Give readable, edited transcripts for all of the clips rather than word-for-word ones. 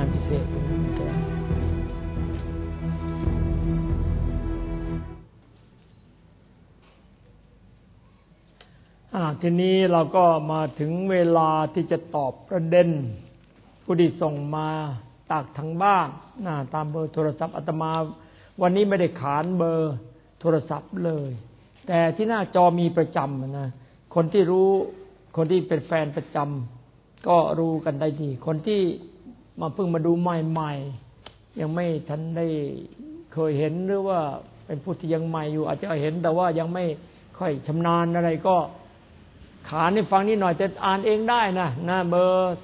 านพิเศษทีนี้เราก็มาถึงเวลาที่จะตอบประเด็นผู้ที่ส่งมาจากทางบ้านตามเบอร์โทรศัพท์อาตมาวันนี้ไม่ได้ขานเบอร์โทรศัพท์เลยแต่ที่หน้าจอมีประจำนะคนที่รู้คนที่เป็นแฟนประจำก็รู้กันได้ดีคนที่มาเพิ่งมาดูใหม่ๆยังไม่ทันได้เคยเห็นหรือว่าเป็นผู้ที่ยังใหม่อยู่อาจจะเห็นแต่ว่ายังไม่ค่อยชำนาญอะไรก็ขานให้ฟังนิดหน่อยจะอ่านเองได้นะเบอร์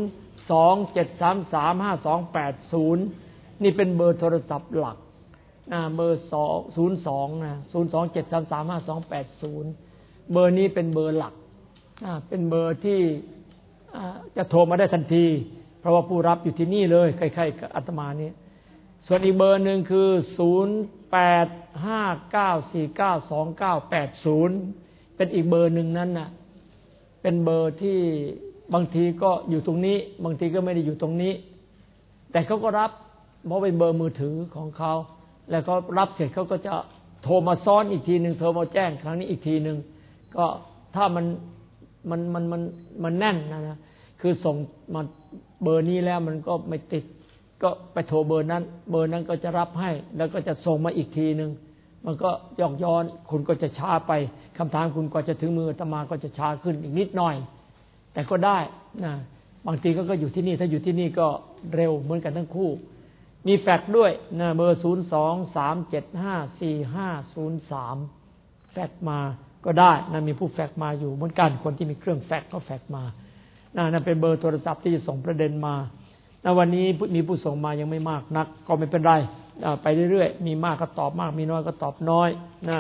027335280นี่เป็นเบอร์โทรศัพท์หลักเบอร์02นะ027335280เบอร์นี้เป็นเบอร์หลักเป็นเบอร์ที่จะโทรมาได้ทันทีเพราะว่าผู้รับอยู่ที่นี่เลยใกล้ๆกับอาตมานี่ส่วนอีกเบอร์หนึ่งคือ0859492980เป็นอีกเบอร์หนึ่งนั้นน่ะเป็นเบอร์ที่บางทีก็อยู่ตรงนี้บางทีก็ไม่ได้อยู่ตรงนี้แต่เขาก็รับเพราะเป็นเบอร์มือถือของเขาแล้วก็รับเสร็จเขาก็จะโทรมาซ้อนอีกทีนึงโทรมาแจ้งครั้งนี้อีกทีนึงก็ถ้ามันแน่นนะคือส่งมาเบอร์นี้แล้วมันก็ไม่ติดก็ไปโทรเบอร์นั้นก็จะรับให้แล้วก็จะส่งมาอีกทีนึงมันก็ย้อนคุณก็จะช้าไปคำถามคุณก็จะถึงมืออาตมาก็จะช้าขึ้นอีกนิดหน่อยแต่ก็ได้นะบางทีก็อยู่ที่นี่ถ้าอยู่ที่นี่ก็เร็วเหมือนกันทั้งคู่มีแฟกซ์ด้วยนะเบอร์023754503แฟกซ์มาก็ได้นะมีผู้แฟกซ์มาอยู่เหมือนกันคนที่มีเครื่องแฟกซ์ก็แฟกซ์มานั่นเป็นเบอร์โทรศัพท์ที่จะส่งประเด็นมาวันนี้มีผู้ส่งมายังไม่มากนักก็ไม่เป็นไรไปเรื่อยๆมีมากก็ตอบมากมีน้อยก็ตอบน้อยนะ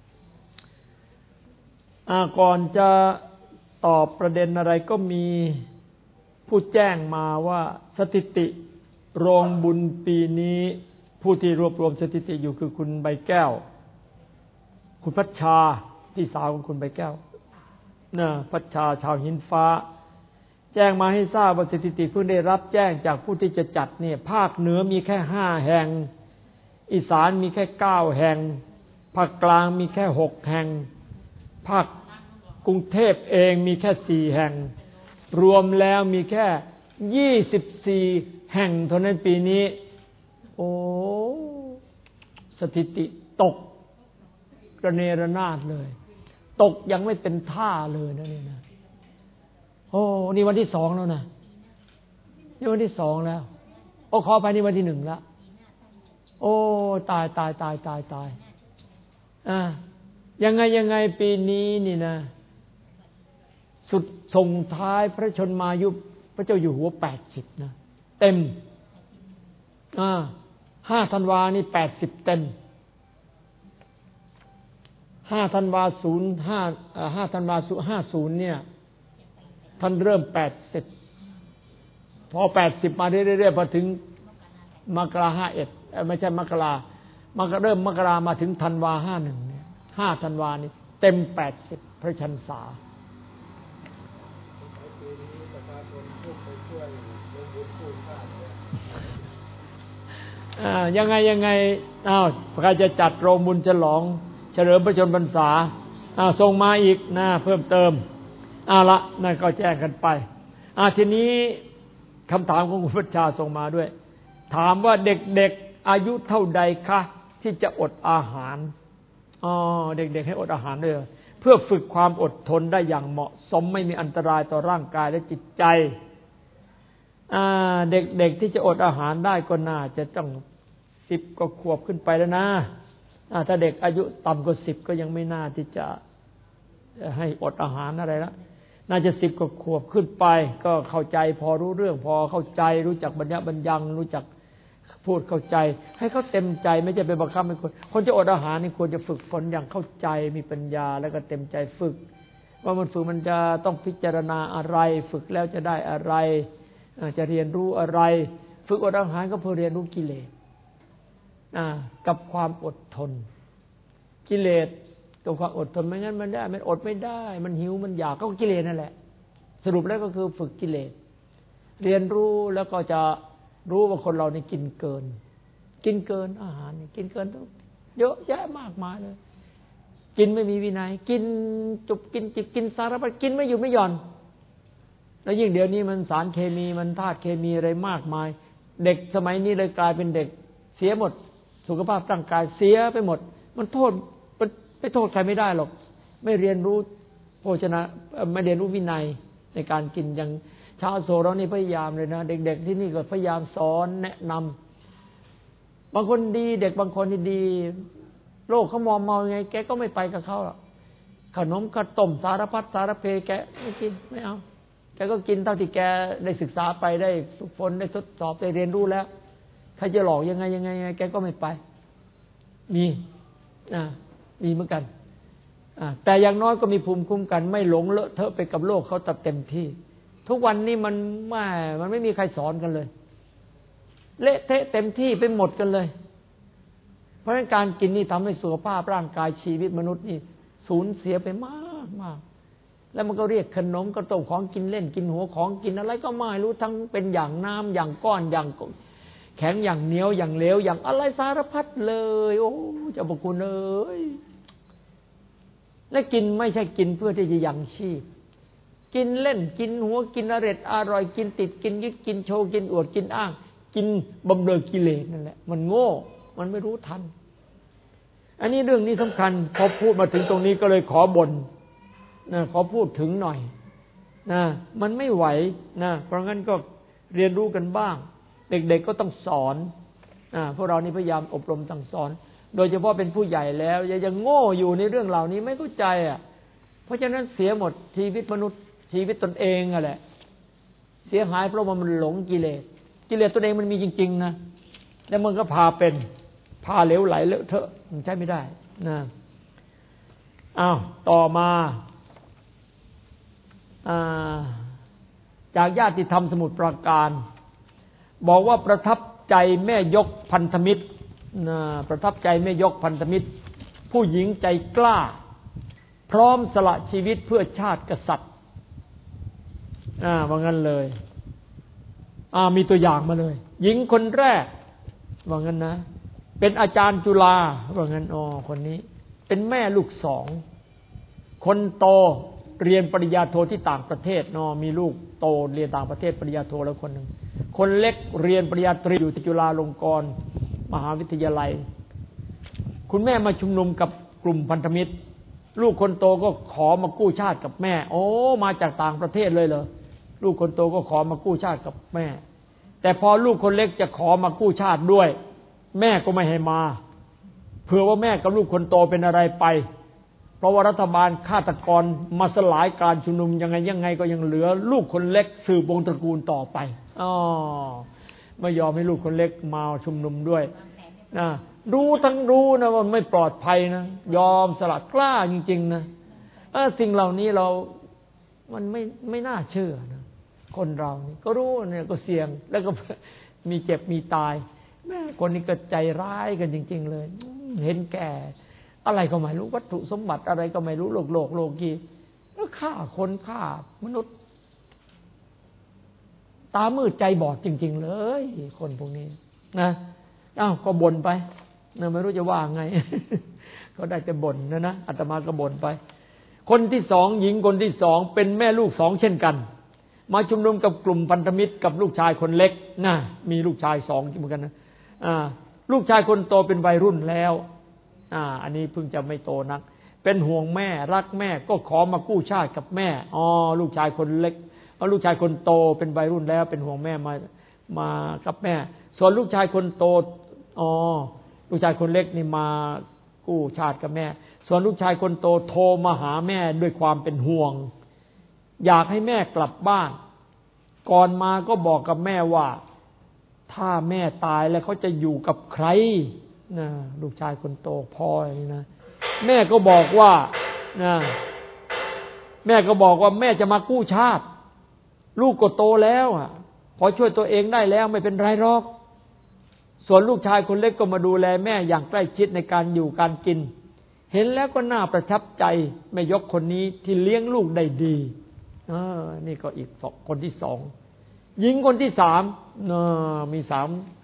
ก่อนจะตอบประเด็นอะไรก็มีผู้แจ้งมาว่าสถิติโรงบุญปีนี้ผู้ที่รวบรวมสถิติอยู่คือคุณใบแก้วคุณพัชชาพี่สาวของคุณใบแก้วพัชชาชาวหินฟ้าแจ้งมาให้ทราบว่าสถิติเพิ่งได้รับแจ้งจากผู้ที่จะจัดเนี่ยภาคเหนือมีแค่5แห่งอีสานมีแค่9แห่งภาคกลางมีแค่6แห่งภาคกรุงเทพเองมีแค่4แห่งรวมแล้วมีแค่24แห่งเท่านั้นปีนี้โอ้สถิติตกระเนระนาดเลยตกยังไม่เป็นท่าเลยนะนี่นะโอ้นี่วันที่2แล้วนะนี่วันที่2แล้วโอ้ขอไปนี่วันที่1แล้วโอ้ตายยังไงปีนี้นี่นะสุดส่งท้ายพระชนมายุพระเจ้าอยู่หัว80นะเต็ม5ธันวานี่80เต็ม5ธันวา5ธันวา50เนี่ยท่านเริ่ม80พอ80มาเรื่อยๆพอถึงมกรา51ไม่ใช่มกราเริ่มมกรามาถึงธันวา51เนี่ย5ธันวานี่เต็ม80พระชันษายังไงใครจะจัดโรงบุญฉลองเฉลิมพระชนมพรรษาส่งมาอีกนะเพิ่มเติมละนั่นก็แจ้งกันไปทีนี้คำถามของคุณพัชชาส่งมาด้วยถามว่าเด็กๆอายุเท่าใดคะที่จะอดอาหารเด็กๆให้อดอาหารด้วยเพื่อฝึกความอดทนได้อย่างเหมาะสมไม่มีอันตรายต่อร่างกายและจิตใจเด็กๆที่จะอดอาหารได้ก็น่าจะต้อง10กว่าขวบขึ้นไปแล้วนะถ้าเด็กอายุต่ำกว่า10ก็ยังไม่น่าที่จะให้อดอาหารอะไรละน่าจะ10กว่าขวบขึ้นไปก็เข้าใจพอรู้เรื่องพอเข้าใจรู้จักบรรยังรู้จักพูดเข้าใจให้เขาเต็มใจไม่ใช่ไปบังคับให้คนจะอดอาหารนี่ควรจะฝึกฝนอย่างเข้าใจมีปัญญาแล้วก็เต็มใจฝึกว่ามันฝึกมันจะต้องพิจารณาอะไรฝึกแล้วจะได้อะไรจะเรียนรู้อะไรฝึกอดอาหารก็เพื่อเรียนรู้กิเลสกับความอดทนกิเลสกับความอดทนไม่งั้นมันอดไม่ได้มันหิวมันอยากก็กิเลสนั่นแหละสรุปแล้วก็คือฝึกกิเลสเรียนรู้แล้วก็จะรู้ว่าคนเรานี่กินเกินอาหารนี่กินเกินเยอะแยะมากมายเลยกินไม่มีวินัยกินจุบกินจิบกินสารพัดกินไม่อยู่ไม่หย่อนแล้วยิ่งเดี๋ยวนี้มันสารเคมีมันธาตุเคมีอะไรมากมายเด็กสมัยนี้เลยกลายเป็นเด็กเสียหมดสุขภาพร่างกายเสียไปหมดมันโทษไปโทษใครไม่ได้หรอกไม่เรียนรู้โภชนะไม่เรียนรู้วินัยในการกินอย่างชาวโสเรานี่พยายามเลยนะเด็กๆที่นี่ก็พยายามสอนแนะนำบางคนดีเด็กบางคนที่ดีโลกเขามอมเมาไงแกก็ไม่ไปกับเขาหรอกขนมข้าวต้มสารพัดสารเพแกไม่กินไม่เอาแกก็กินเท่าที่แกได้ศึกษาไปได้ฝึกฝนได้ทดสอบได้เรียนรู้แล้วใครจะหลอกยังไงแกก็ไม่ไปมีมีเหมือนกันแต่อย่างน้อยก็มีภูมิคุ้มกันไม่หลงเลอะเทอะไปกับโลกเขาเต็มที่ทุกวันนี้มันไม่มีใครสอนกันเลยเละเทะเต็มที่ไปหมดกันเลยเพราะฉะนั้นการกินนี่ทำให้สุขภาพร่างกายชีวิตมนุษย์นี่สูญเสียไปมากแล้วมันก็เรียกขนมกระต้มของกินเล่นกินหัวของกินอะไรก็ไม่รู้ทั้งเป็นอย่างน้ำอย่างก้อนอย่างแข็งอย่างเหนียวอย่างเหลวอย่างอะไรสารพัดเลยโอ้เจ้าพระคุณเอ้ยและกินไม่ใช่กินเพื่อที่จะยังชีพกินเล่นกินหัวกินอร่อยกินติดกินยึดกินโชว์กินอวดกินอ้างกินบำเรอกิเลสนั่นแหละมันโง่มันไม่รู้ทันอันนี้เรื่องนี้สำคัญพอพูดมาถึงตรงนี้ก็เลยขอบ่นขอพูดถึงหน่อยมันไม่ไหวเพราะงั้นก็เรียนรู้กันบ้างเด็กๆก็ต้องสอนพวกเรานี่พยายามอบรมสั่งสอนโดยเฉพาะเป็นผู้ใหญ่แล้วยังโง่อยู่ในเรื่องเหล่านี้ไม่เข้าใจเพราะฉะนั้นเสียหมดชีวิตมนุษย์ชีวิตตนเองแหละเสียหายเพราะว่ามันหลงกิเลสตนเองมันมีจริงๆนะแล้วมันก็พาเหลวไหลเลอะเทอะมันใช้ไม่ได้ต่อมาจากญาติธรรมสมุทรปราการบอกว่าประทับใจแม่ยกพันธมิตรประทับใจแม่ยกพันธมิตรผู้หญิงใจกล้าพร้อมสละชีวิตเพื่อชาติกษัตริย์ว่างั้นเลยมีตัวอย่างมาเลยหญิงคนแรกว่างั้นนะเป็นอาจารย์จุฬาว่างั้นคนนี้เป็นแม่ลูกสองคนโตเรียนปริญญาโทที่ต่างประเทศมีลูกโตเรียนต่างประเทศปริญญาโทแล้วคนหนึ่งคนเล็กเรียนปริญญาตรีอยู่ที่จุฬาลงกรณ์มหาวิทยาลัยคุณแม่มาชุมนุมกับกลุ่มพันธมิตรลูกคนโตก็ขอมากู้ชาติกับแม่มาจากต่างประเทศเลยเหรอลูกคนโตก็ขอมากู้ชาติกับแม่แต่พอลูกคนเล็กจะขอมากู้ชาติด้วยแม่ก็ไม่ให้มาเผื่อว่าแม่กับลูกคนโตเป็นอะไรไปเพราะว่ารัฐบาลฆาตกรมาสลายการชุมนุมยังไงก็ยังเหลือลูกคนเล็กสืบวงศ์ตระกูลต่อไปไม่ยอมให้ลูกคนเล็กมาชุมนุมด้วยรู้นะว่าไม่ปลอดภัยนะยอมสละกล้าจริงๆนะสิ่งเหล่านี้มันไม่น่าเชื่อนะคนเรานี่ก็รู้เนี่ยก็เสี่ยงแล้วก็มีเจ็บมีตายแม่คนนี้ก็ใจร้ายกันจริงๆเลยเห็นแก่อะไรก็ไม่รู้วัตถุสมบัติอะไรก็ไม่รู้โลกีแล้วฆ่าคนฆ่ามนุษย์ตามืดใจบอดจริงๆเลยคนพวกนี้นะก็บ่นไปไม่รู้จะว่าไง เขาได้แต่บ่นนะอาตมาก็บ่นไปคนที่สองหญิงคนที่สองเป็นแม่ลูกสองเช่นกันมาชุมนุมกับกลุ่มพันธมิตรกับลูกชายคนเล็กมีลูกชายสองเหมือนกันนะลูกชายคนโตเป็นวัยรุ่นแล้วอันนี้เพิ่งจะไม่โตนักเป็นห่วงแม่รักแม่ก็ขอมากู้ชาติกับแม่ลูกชายคนเล็กลูกชายคนโตเป็นวัยรุ่นแล้วเป็นห่วงแม่มากับแม่ส่วนลูกชายคนโตลูกชายคนเล็กนี่มากู้ชาติกับแม่ส่วนลูกชายคนโตโทรมาหาแม่ด้วยความเป็นห่วงอยากให้แม่กลับบ้านก่อนมาก็บอกกับแม่ว่าถ้าแม่ตายแล้วเขาจะอยู่กับใครลูกชายคนโตพ่อนะแม่ก็บอกว่าแม่จะมากู้ชาติลูกก็โตแล้วพอช่วยตัวเองได้แล้วไม่เป็นไรหรอกส่วนลูกชายคนเล็กก็มาดูแลแม่อย่างใกล้ชิดในการอยู่การกินเห็นแล้วก็น่าประทับใจแม่ยกคนนี้ที่เลี้ยงลูกได้ดีนี่ก็อีกคนที่สองหญิงคนที่สามมีสาม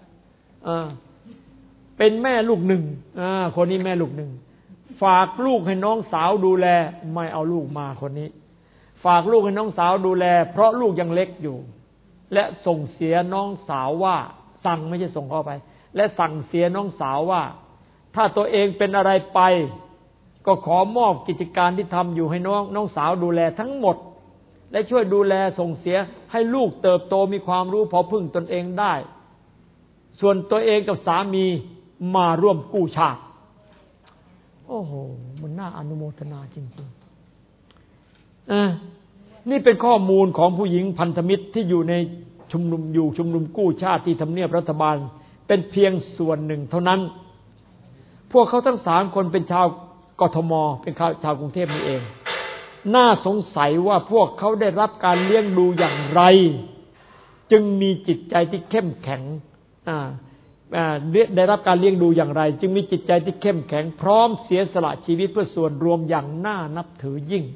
เป็นแม่ลูกหนึ่งคนนี้แม่ลูกหนึ่งฝากลูกให้น้องสาวดูแลไม่เอาลูกมาคนนี้ฝากลูกให้น้องสาวดูแลเพราะลูกยังเล็กอยู่และส่งเสียน้องสาวว่าสั่งไม่ใช่ส่งเข้าไปและสั่งเสียน้องสาวว่าถ้าตัวเองเป็นอะไรไปก็ขอมอบกิจการที่ทำอยู่ให้น้องสาวดูแลทั้งหมดและช่วยดูแลส่งเสียให้ลูกเติบโตมีความรู้พอพึ่งตนเองได้ส่วนตัวเองกับสามีมาร่วมกู้ชาติโอ้โหมันน่าอนุโมทนาจริงๆนี่เป็นข้อมูลของผู้หญิงพันธมิตรที่อยู่ในชุมนุมกู้ชาติที่ทำเนียบรัฐบาลเป็นเพียงส่วนหนึ่งเท่านั้นพวกเขาทั้ง3คนเป็นชาวกทมเป็นชาวกรุงเทพนี่เองน่าสงสัยว่าพวกเขาได้รับการเลี้ยงดูอย่างไรจึงมีจิตใจที่เข้มแข็งได้รับการเลี้ยงดูอย่างไรจึงมีจิตใจที่เข้มแข็งพร้อมเสียสละชีวิตเพื่อส่วนรวมอย่างน่านับถือยิ่ง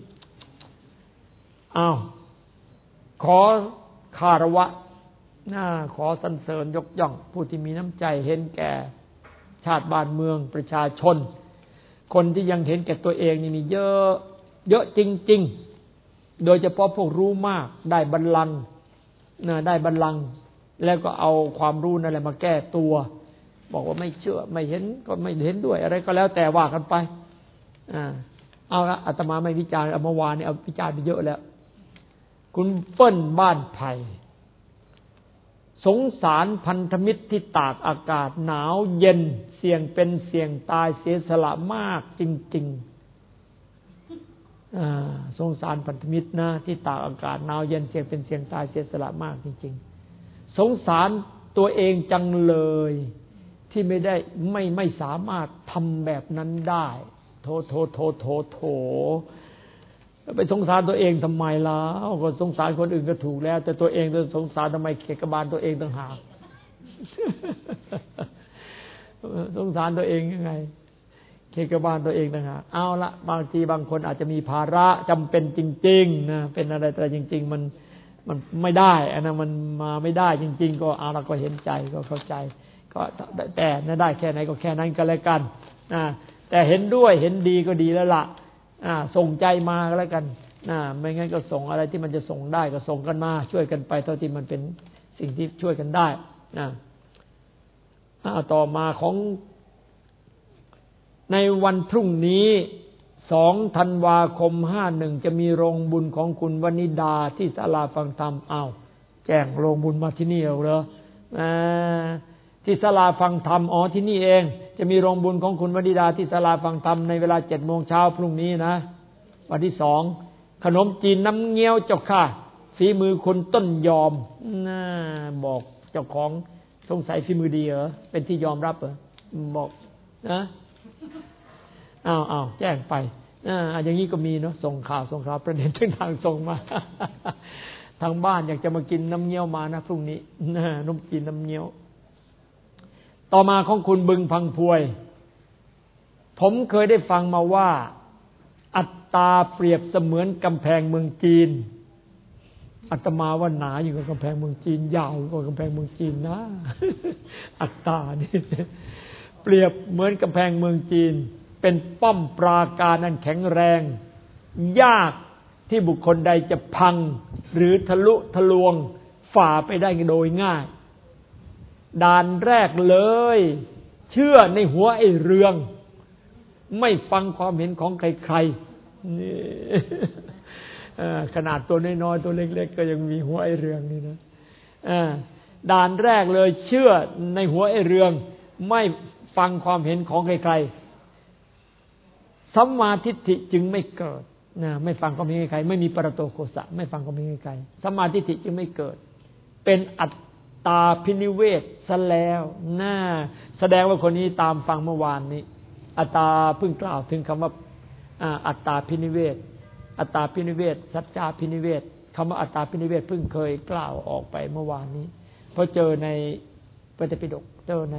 ขอคารวะขอสรรเสริญยกย่องผู้ที่มีน้ำใจเห็นแก่ชาติบ้านเมืองประชาชนคนที่ยังเห็นแก่ตัวเองนี่มีเยอะจริงๆโดยเฉพาะพวกรู้มากได้บัลลังก์ได้บัลลังก์แล้วก็เอาความรู้นั่นแหละมาแก้ตัวบอกว่าไม่เชื่อไม่เห็นก็ไม่เห็นด้วยอะไรก็แล้วแต่ว่ากันไปเอาละอาตมาไม่วิจารณ์เมื่อวานนี้เอาวิจารณ์ไปเยอะแล้วคุณเปิ้ลบ้านไผ่สงสารพันธมิตรที่ตากอากาศหนาวเย็นเสี่ยงเป็นเสี่ยงตายเสียสละมากจริงๆสงสารพันธมิตรนะที่ตากอากาศหนาวเย็นเสี่ยงเป็นเสี่ยงตายเสียสละมากจริงๆสงสารตัวเองจังเลยที่ไม่สามารถทำแบบนั้นได้โถไปสงสารตัวเองทำไมล่ะก็สงสารคนอื่นก็ถูกแล้วแต่ตัวเองจะสงสารทำไมเขกบาลตัวเองต่างหากสงสารตัวเองยังไงเขกบาลตัวเองต่างหากเอาละบางทีบางคนอาจจะมีภาระจำเป็นจริงๆนะเป็นอะไรแต่จริงๆมันไม่ได้อันนั้นมันมาไม่ได้จริงๆก็เอาละก็เห็นใจก็เข้าใจก็แต่ได้แค่ไหนก็แค่นั้นก็แล้วกันแต่เห็นด้วยเห็นดีก็ดีแล้วล่ะส่งใจมาก็แล้วกันไม่งั้นก็ส่งอะไรที่มันจะส่งได้ก็ส่งกันมาช่วยกันไปเท่าที่มันเป็นสิ่งที่ช่วยกันได้ต่อมาของในวันพรุ่งนี้2 ธันวาคม 51จะมีโรงบุญของคุณวนิดาที่ศาลาฟังธรรมแจ้งโรงบุญมาที่นี่เหรอที่ศาลาฟังธรรมที่นี่เองจะมีโรงบุญของคุณวนิดาที่ศาลาฟังธรรมในเวลา 7:00 นพรุ่งนี้นะวันที่2ขนมจีนน้ำเงี้ยวเจ้าค่ะฝีมือคุณต้นยอมบอกเจ้าของสงสัยฝีมือดีเหรอเป็นที่ยอมรับเหรอบอกนะแจ้งไปอย่างนี้ก็มีเนาะส่งข่าวประเด็นทางส่งมา ทางบ้านอยากจะมากินน้ำเงี้ยวมานะพรุ่งนี้ขนมจีนน้ำเงี้ยวต่อมาของคุณบึงพังพวยผมเคยได้ฟังมาว่าอัตตาเปรียบเสมือนกำแพงเมืองจีนอาตมาว่าหนาอยู่กับกำแพงเมืองจีนยาวกว่ากำแพงเมืองจีนนะ อัตตานี่เปรียบเหมือนกำแพงเมืองจีนเป็นป้อมปราการอันแข็งแรงยากที่บุคคลใดจะพังหรือทะลุทะลวงฝ่าไปได้โดยง่ายด่านแรกเลยเชื่อในหัวไอ้เรืองไม่ฟังความเห็นของใครๆนี่ขนาดตัวน้อยๆตัวเล็กๆก็ยังมีหัวไอ้เรืองนี่นะด่านแรกเลยเชื่อในหัวไอ้เรืองไม่ฟังความเห็นของใครๆสัมมาทิฏฐิจึงไม่เกิดไม่ฟังความเห็นใครไม่มีปรโตโคสะไม่ฟังความเห็นใครสัมมาทิฏฐิจึงไม่เกิดเป็นอัตตาพินิเวศซะแล้วแสดงว่าคนนี้ตามฟังเมื่อวานนี้อัตตาเพิ่งกล่าวถึงคำว่าอัตตาพินิเวศอัตตาพินิเวศสัจจาพินิเวศคำว่าอัตตาพินิเวศเพิ่งเคยกล่าวออกไปเมื่อวานนี้เพราะเจอในพระไตรปิฎกเจอใน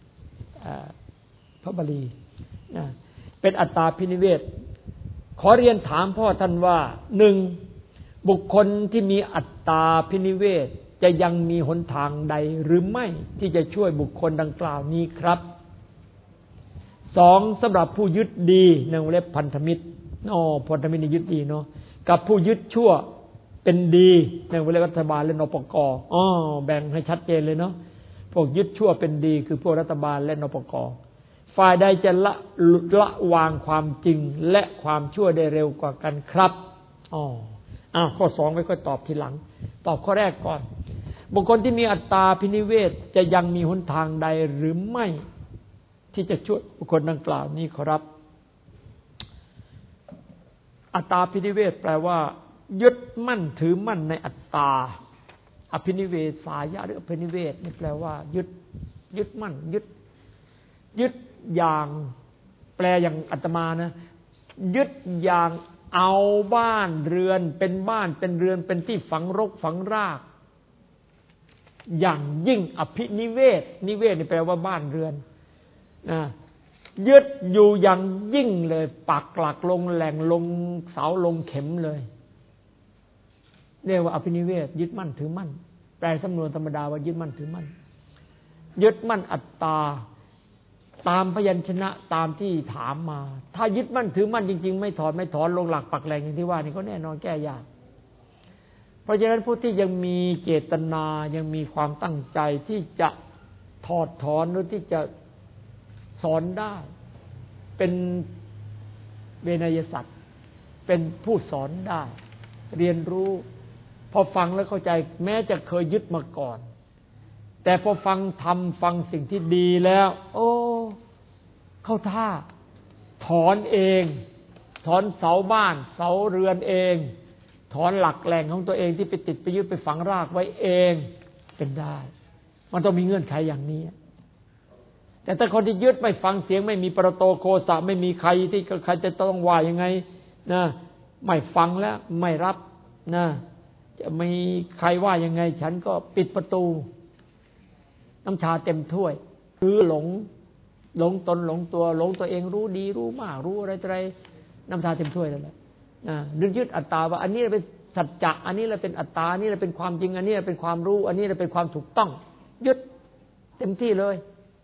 พระบาลีเป็นอัตตาพินิเวศขอเรียนถามพ่อท่านว่า1บุคคลที่มีอัตตาพินิเวศจจะยังมีหนทางใดหรือไม่ที่จะช่วยบุคคลดังกล่าวนี้ครับสองสำหรับผู้ยึดดีในวงเล็บพันธมิตรพันธมิตรนี่ยึดดีเนาะกับผู้ยึดชั่วเป็นดีในวงเล็บรัฐบาลและนปก.แบ่งให้ชัดเจนเลยเนาะพวกยึดชั่วเป็นดีคือพวกรัฐบาลและนปก.ฝ่ายใดจะละวางความจริงและความชั่วได้เร็วกว่ากันครับข้อสองไว้ค่อยตอบทีหลังตอบข้อแรกก่อนบุคคลที่มีอัตตาพินิเวศจะยังมีหนทางใดหรือไม่ที่จะช่วยบุคคลดังกล่าวนี้ครับอัตตาพินิเวศแปลว่ายึดมั่นถือมั่นในอัตตาอภินิเวสายะหรืออภินิเวศนี่แปลว่ายึดมั่นยึดอย่างแปลอย่างอาตมานะยึดอย่างเอาบ้านเรือนเป็นบ้านเป็นเรือนเป็นที่ฝังรกฝังรากอย่างยิ่งอภินิเวศนิเวศนี่แปลว่าบ้านเรือนยึดอยู่อย่างยิ่งเลยปักหลักลงแหล่งลงเสาลงเข็มเลยเรียกว่าอภินิเวศยึดมั่นถือมั่นแปลสำนวนธรรมดาว่ายึดมั่นถือมั่นยึดมั่นอัตตาตามพยัญชนะตามที่ถามมาถ้ายึดมั่นถือมั่นจริงๆไม่ถอนลงหลักปักแหล่งอย่างที่ว่านี่ก็แน่นอนแก้ยากเพราะฉะนั้นผู้ที่ยังมีเจตนายังมีความตั้งใจที่จะถอดถอนหรือที่จะสอนได้เป็นเวนยสัตว์เป็นผู้สอนได้เรียนรู้พอฟังแล้วเข้าใจแม้จะเคยยึดมาก่อนแต่พอฟังสิ่งที่ดีแล้วเข้าท่าถอนเองถอนเสาบ้านเสาเรือนเองถอนหลักแหล่งของตัวเองที่ไปติดไปยึดไปฝังรากไว้เองเป็นได้มันต้องมีเงื่อนไขอย่างนี้แต่ถ้าคนที่ยึดไม่ฟังเสียงไม่มีปรโตโคสะไม่มีใครที่ใครจะต้องว่ายังไงนะไม่ฟังแล้วไม่รับนะจะมีใครว่ายังไงฉันก็ปิดประตูน้ำชาเต็มถ้วยหรือหลงตนหลงตัวเองรู้ดีรู้มากรู้อะไรน้ำชาเต็มถ้วยนั่นแหละดึงยึดอัตตาว่าอันนี้เป็นสัจจะอันนี้เป็นอัตตาอันนี้เป็นความจริงอันนี้เป็นความรู้อันนี้เป็นความถูกต้องยึดเต็มที่เลย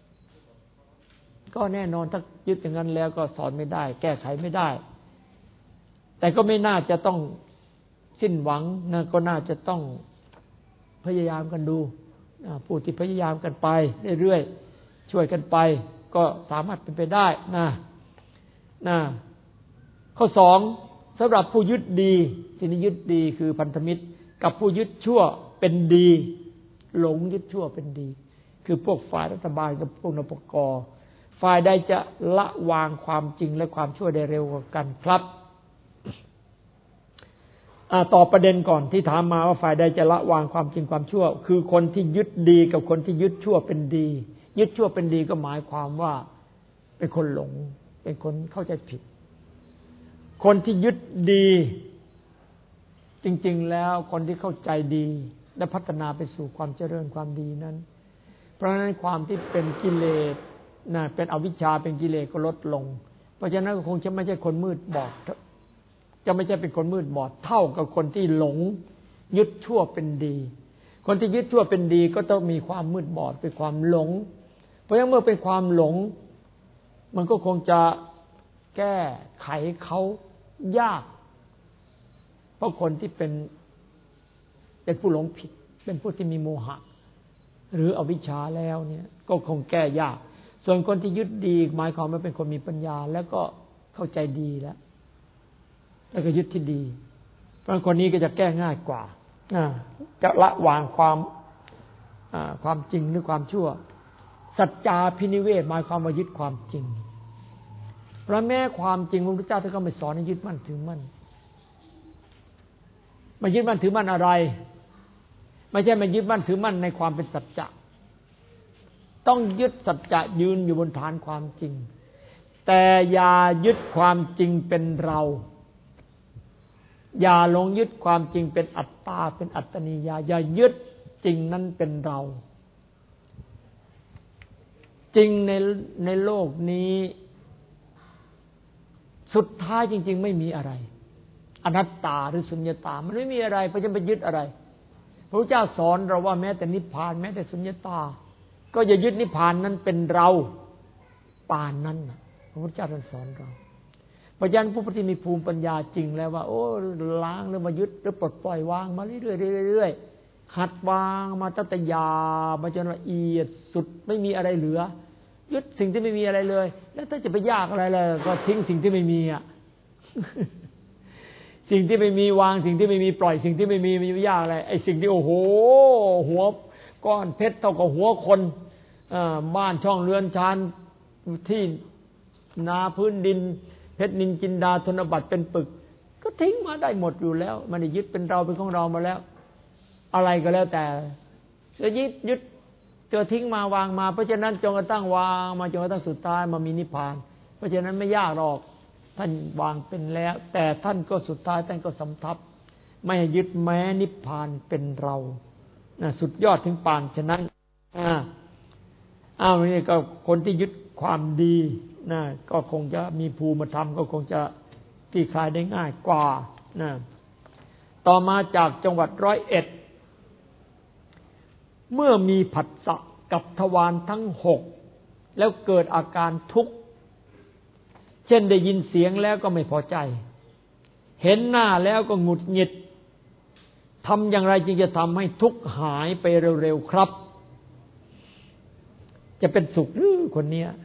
ก็แน่นอนถ้ายึดอย่างนั้นแล้วก็สอนไม่ได้แก้ไขไม่ได้แต่ก็ไม่น่าจะต้องสิ้นหวังนะก็น่าจะต้องพยายามกันดูผู้ที่พยายามกันไปเรื่อยๆช่วยกันไปก็สามารถเป็นไปได้นะข้อสองสำหรับผู้ยึดดีที่นี่ยึดดีคือพันธมิตรกับผู้ยึดชั่วเป็นดีหลงยึดชั่วเป็นดีคือพวกฝ่ายรัฐบาลกับพวกนปก.ฝ่ายใดจะละวางความจริงและความชั่วได้เร็วกว่ากันครับตอบประเด็นก่อนที่ถามมาว่าฝ่ายใดจะละวางความจริงความชั่วคือคนที่ยึดดีกับคนที่ยึดชั่วเป็นดียึดชั่วเป็นดีก็หมายความว่าเป็นคนหลงเป็นคนเข้าใจผิดคนที่ยึดดีจริงๆแล้วคนที่เข้าใจดีและพัฒนาไปสู่ความเจริญความดีนั้นเพราะฉะนั้นความที่เป็นกิเลสเป็นอวิชชาเป็นกิเลสก็ลดลงเพราะฉะนั้นก็คงจะไม่ใช่คนมืดบอดจะไม่ใช่เป็นคนมืดบอดเท่ากับคนที่หลงยึดชั่วเป็นดีคนที่ยึดชั่วเป็นดีก็ต้องมีความมืดบอดเป็นความหลงเพราะฉะนั้นเมื่อเป็นความหลงมันก็คงจะแก้ไขเขายากเพราะคนที่เป็นผู้หลงผิดเป็นผู้ที่มีโมหะหรืออวิชชาแล้วเนี่ยก็คงแก้ยากส่วนคนที่ยึดดีหมายความว่าเป็นคนมีปัญญาแล้วก็เข้าใจดีแล้วก็ยึดที่ดีเพราะคนนี้ก็จะแก้ง่ายกว่าจะละวางความจริงหรือความชั่วสัจจาพินิเวศหมายความว่ายึดความจริงเพราะแม้ความจริงพระพุทธเจ้าท่านก็ไม่สอนให้ยึดมั่นถือมั่นมายึดมั่นถือมั่นอะไรไม่ใช่มายึดมั่นถือมั่นในความเป็นสัจจะต้องยึดสัจจะยืนอยู่บนฐานความจริงแต่อย่ายึดความจริงเป็นเราอย่าหลงยึดความจริงเป็นอัตตาเป็นอัตตนิยาอย่ายึดจริงนั้นเป็นเราจริงในโลกนี้สุดท้ายจริงๆไม่มีอะไรอนัตตาหรือสุญญตามันไม่มีอะไรเพราะจะไปยึดอะไรพระพุทธเจ้าสอนเราว่าแม้แต่นิพพานแม้แต่สุญญตาก็อย่ายึดนิพพานนั้นเป็นเราปานนั้นพระพุทธเจ้าท่านสอนเราปัญญาผู้ที่มีภูมิปัญญาจริงแล้วว่าโอ้ล้างหรือมายึดหรือปลดปล่อยวางมาเรื่อยๆเรื่อยๆหัดวางมาตั้งแต่หยาบมาจนละเอียดสุดไม่มีอะไรเหลือยึดสิ่งที่ไม่มีอะไรเลยแล้วถ้าจะไปยากอะไรเลยก็ทิ้งสิ่งที่ไม่มีอ่ะ สิ่งที่ไม่มีวางสิ่งที่ไม่มีปล่อยสิ่งที่ไม่มีมันยากอะไรไอ้สิ่งที่โอ้โหหัวก้อนเพชรเท่ากับหัวคนบ้านช่องเรือนชานที่นาพื้นดินเพชรนินจินดาธนบัตรเป็นปึกก็ทิ้งมาได้หมดอยู่แล้วมันได้ยึดเป็นเราเป็นของเรามาแล้วอะไรก็แล้วแต่จะยึดเจอทิ้งมาวางมาเพราะฉะนั้นจงกระทั่งวางมาจนกระทั่งสุดท้ายมามีนิพพานเพราะฉะนั้นไม่ยากหรอกท่านวางเป็นแล้วแต่ท่านก็สุดท้ายท่านก็สำทับไม่ให้ยึดแม้นิพพานเป็นเราสุดยอดถึงปานฉะนั้นนี่ก็คนที่ยึดความดีก็คงจะมีภูมิธรรมก็คงจะคลี่คลายได้ง่ายกว่าต่อมาจากจังหวัด101เมื่อมีผัสสะกับทวารทั้ง6แล้วเกิดอาการทุกข์เช่นได้ยินเสียงแล้วก็ไม่พอใจเห็นหน้าแล้วก็หงุดหงิดทำอย่างไรจึงจะทำให้ทุกข์หายไปเร็วๆครับจะเป็นสุขหรือคนเนี้ย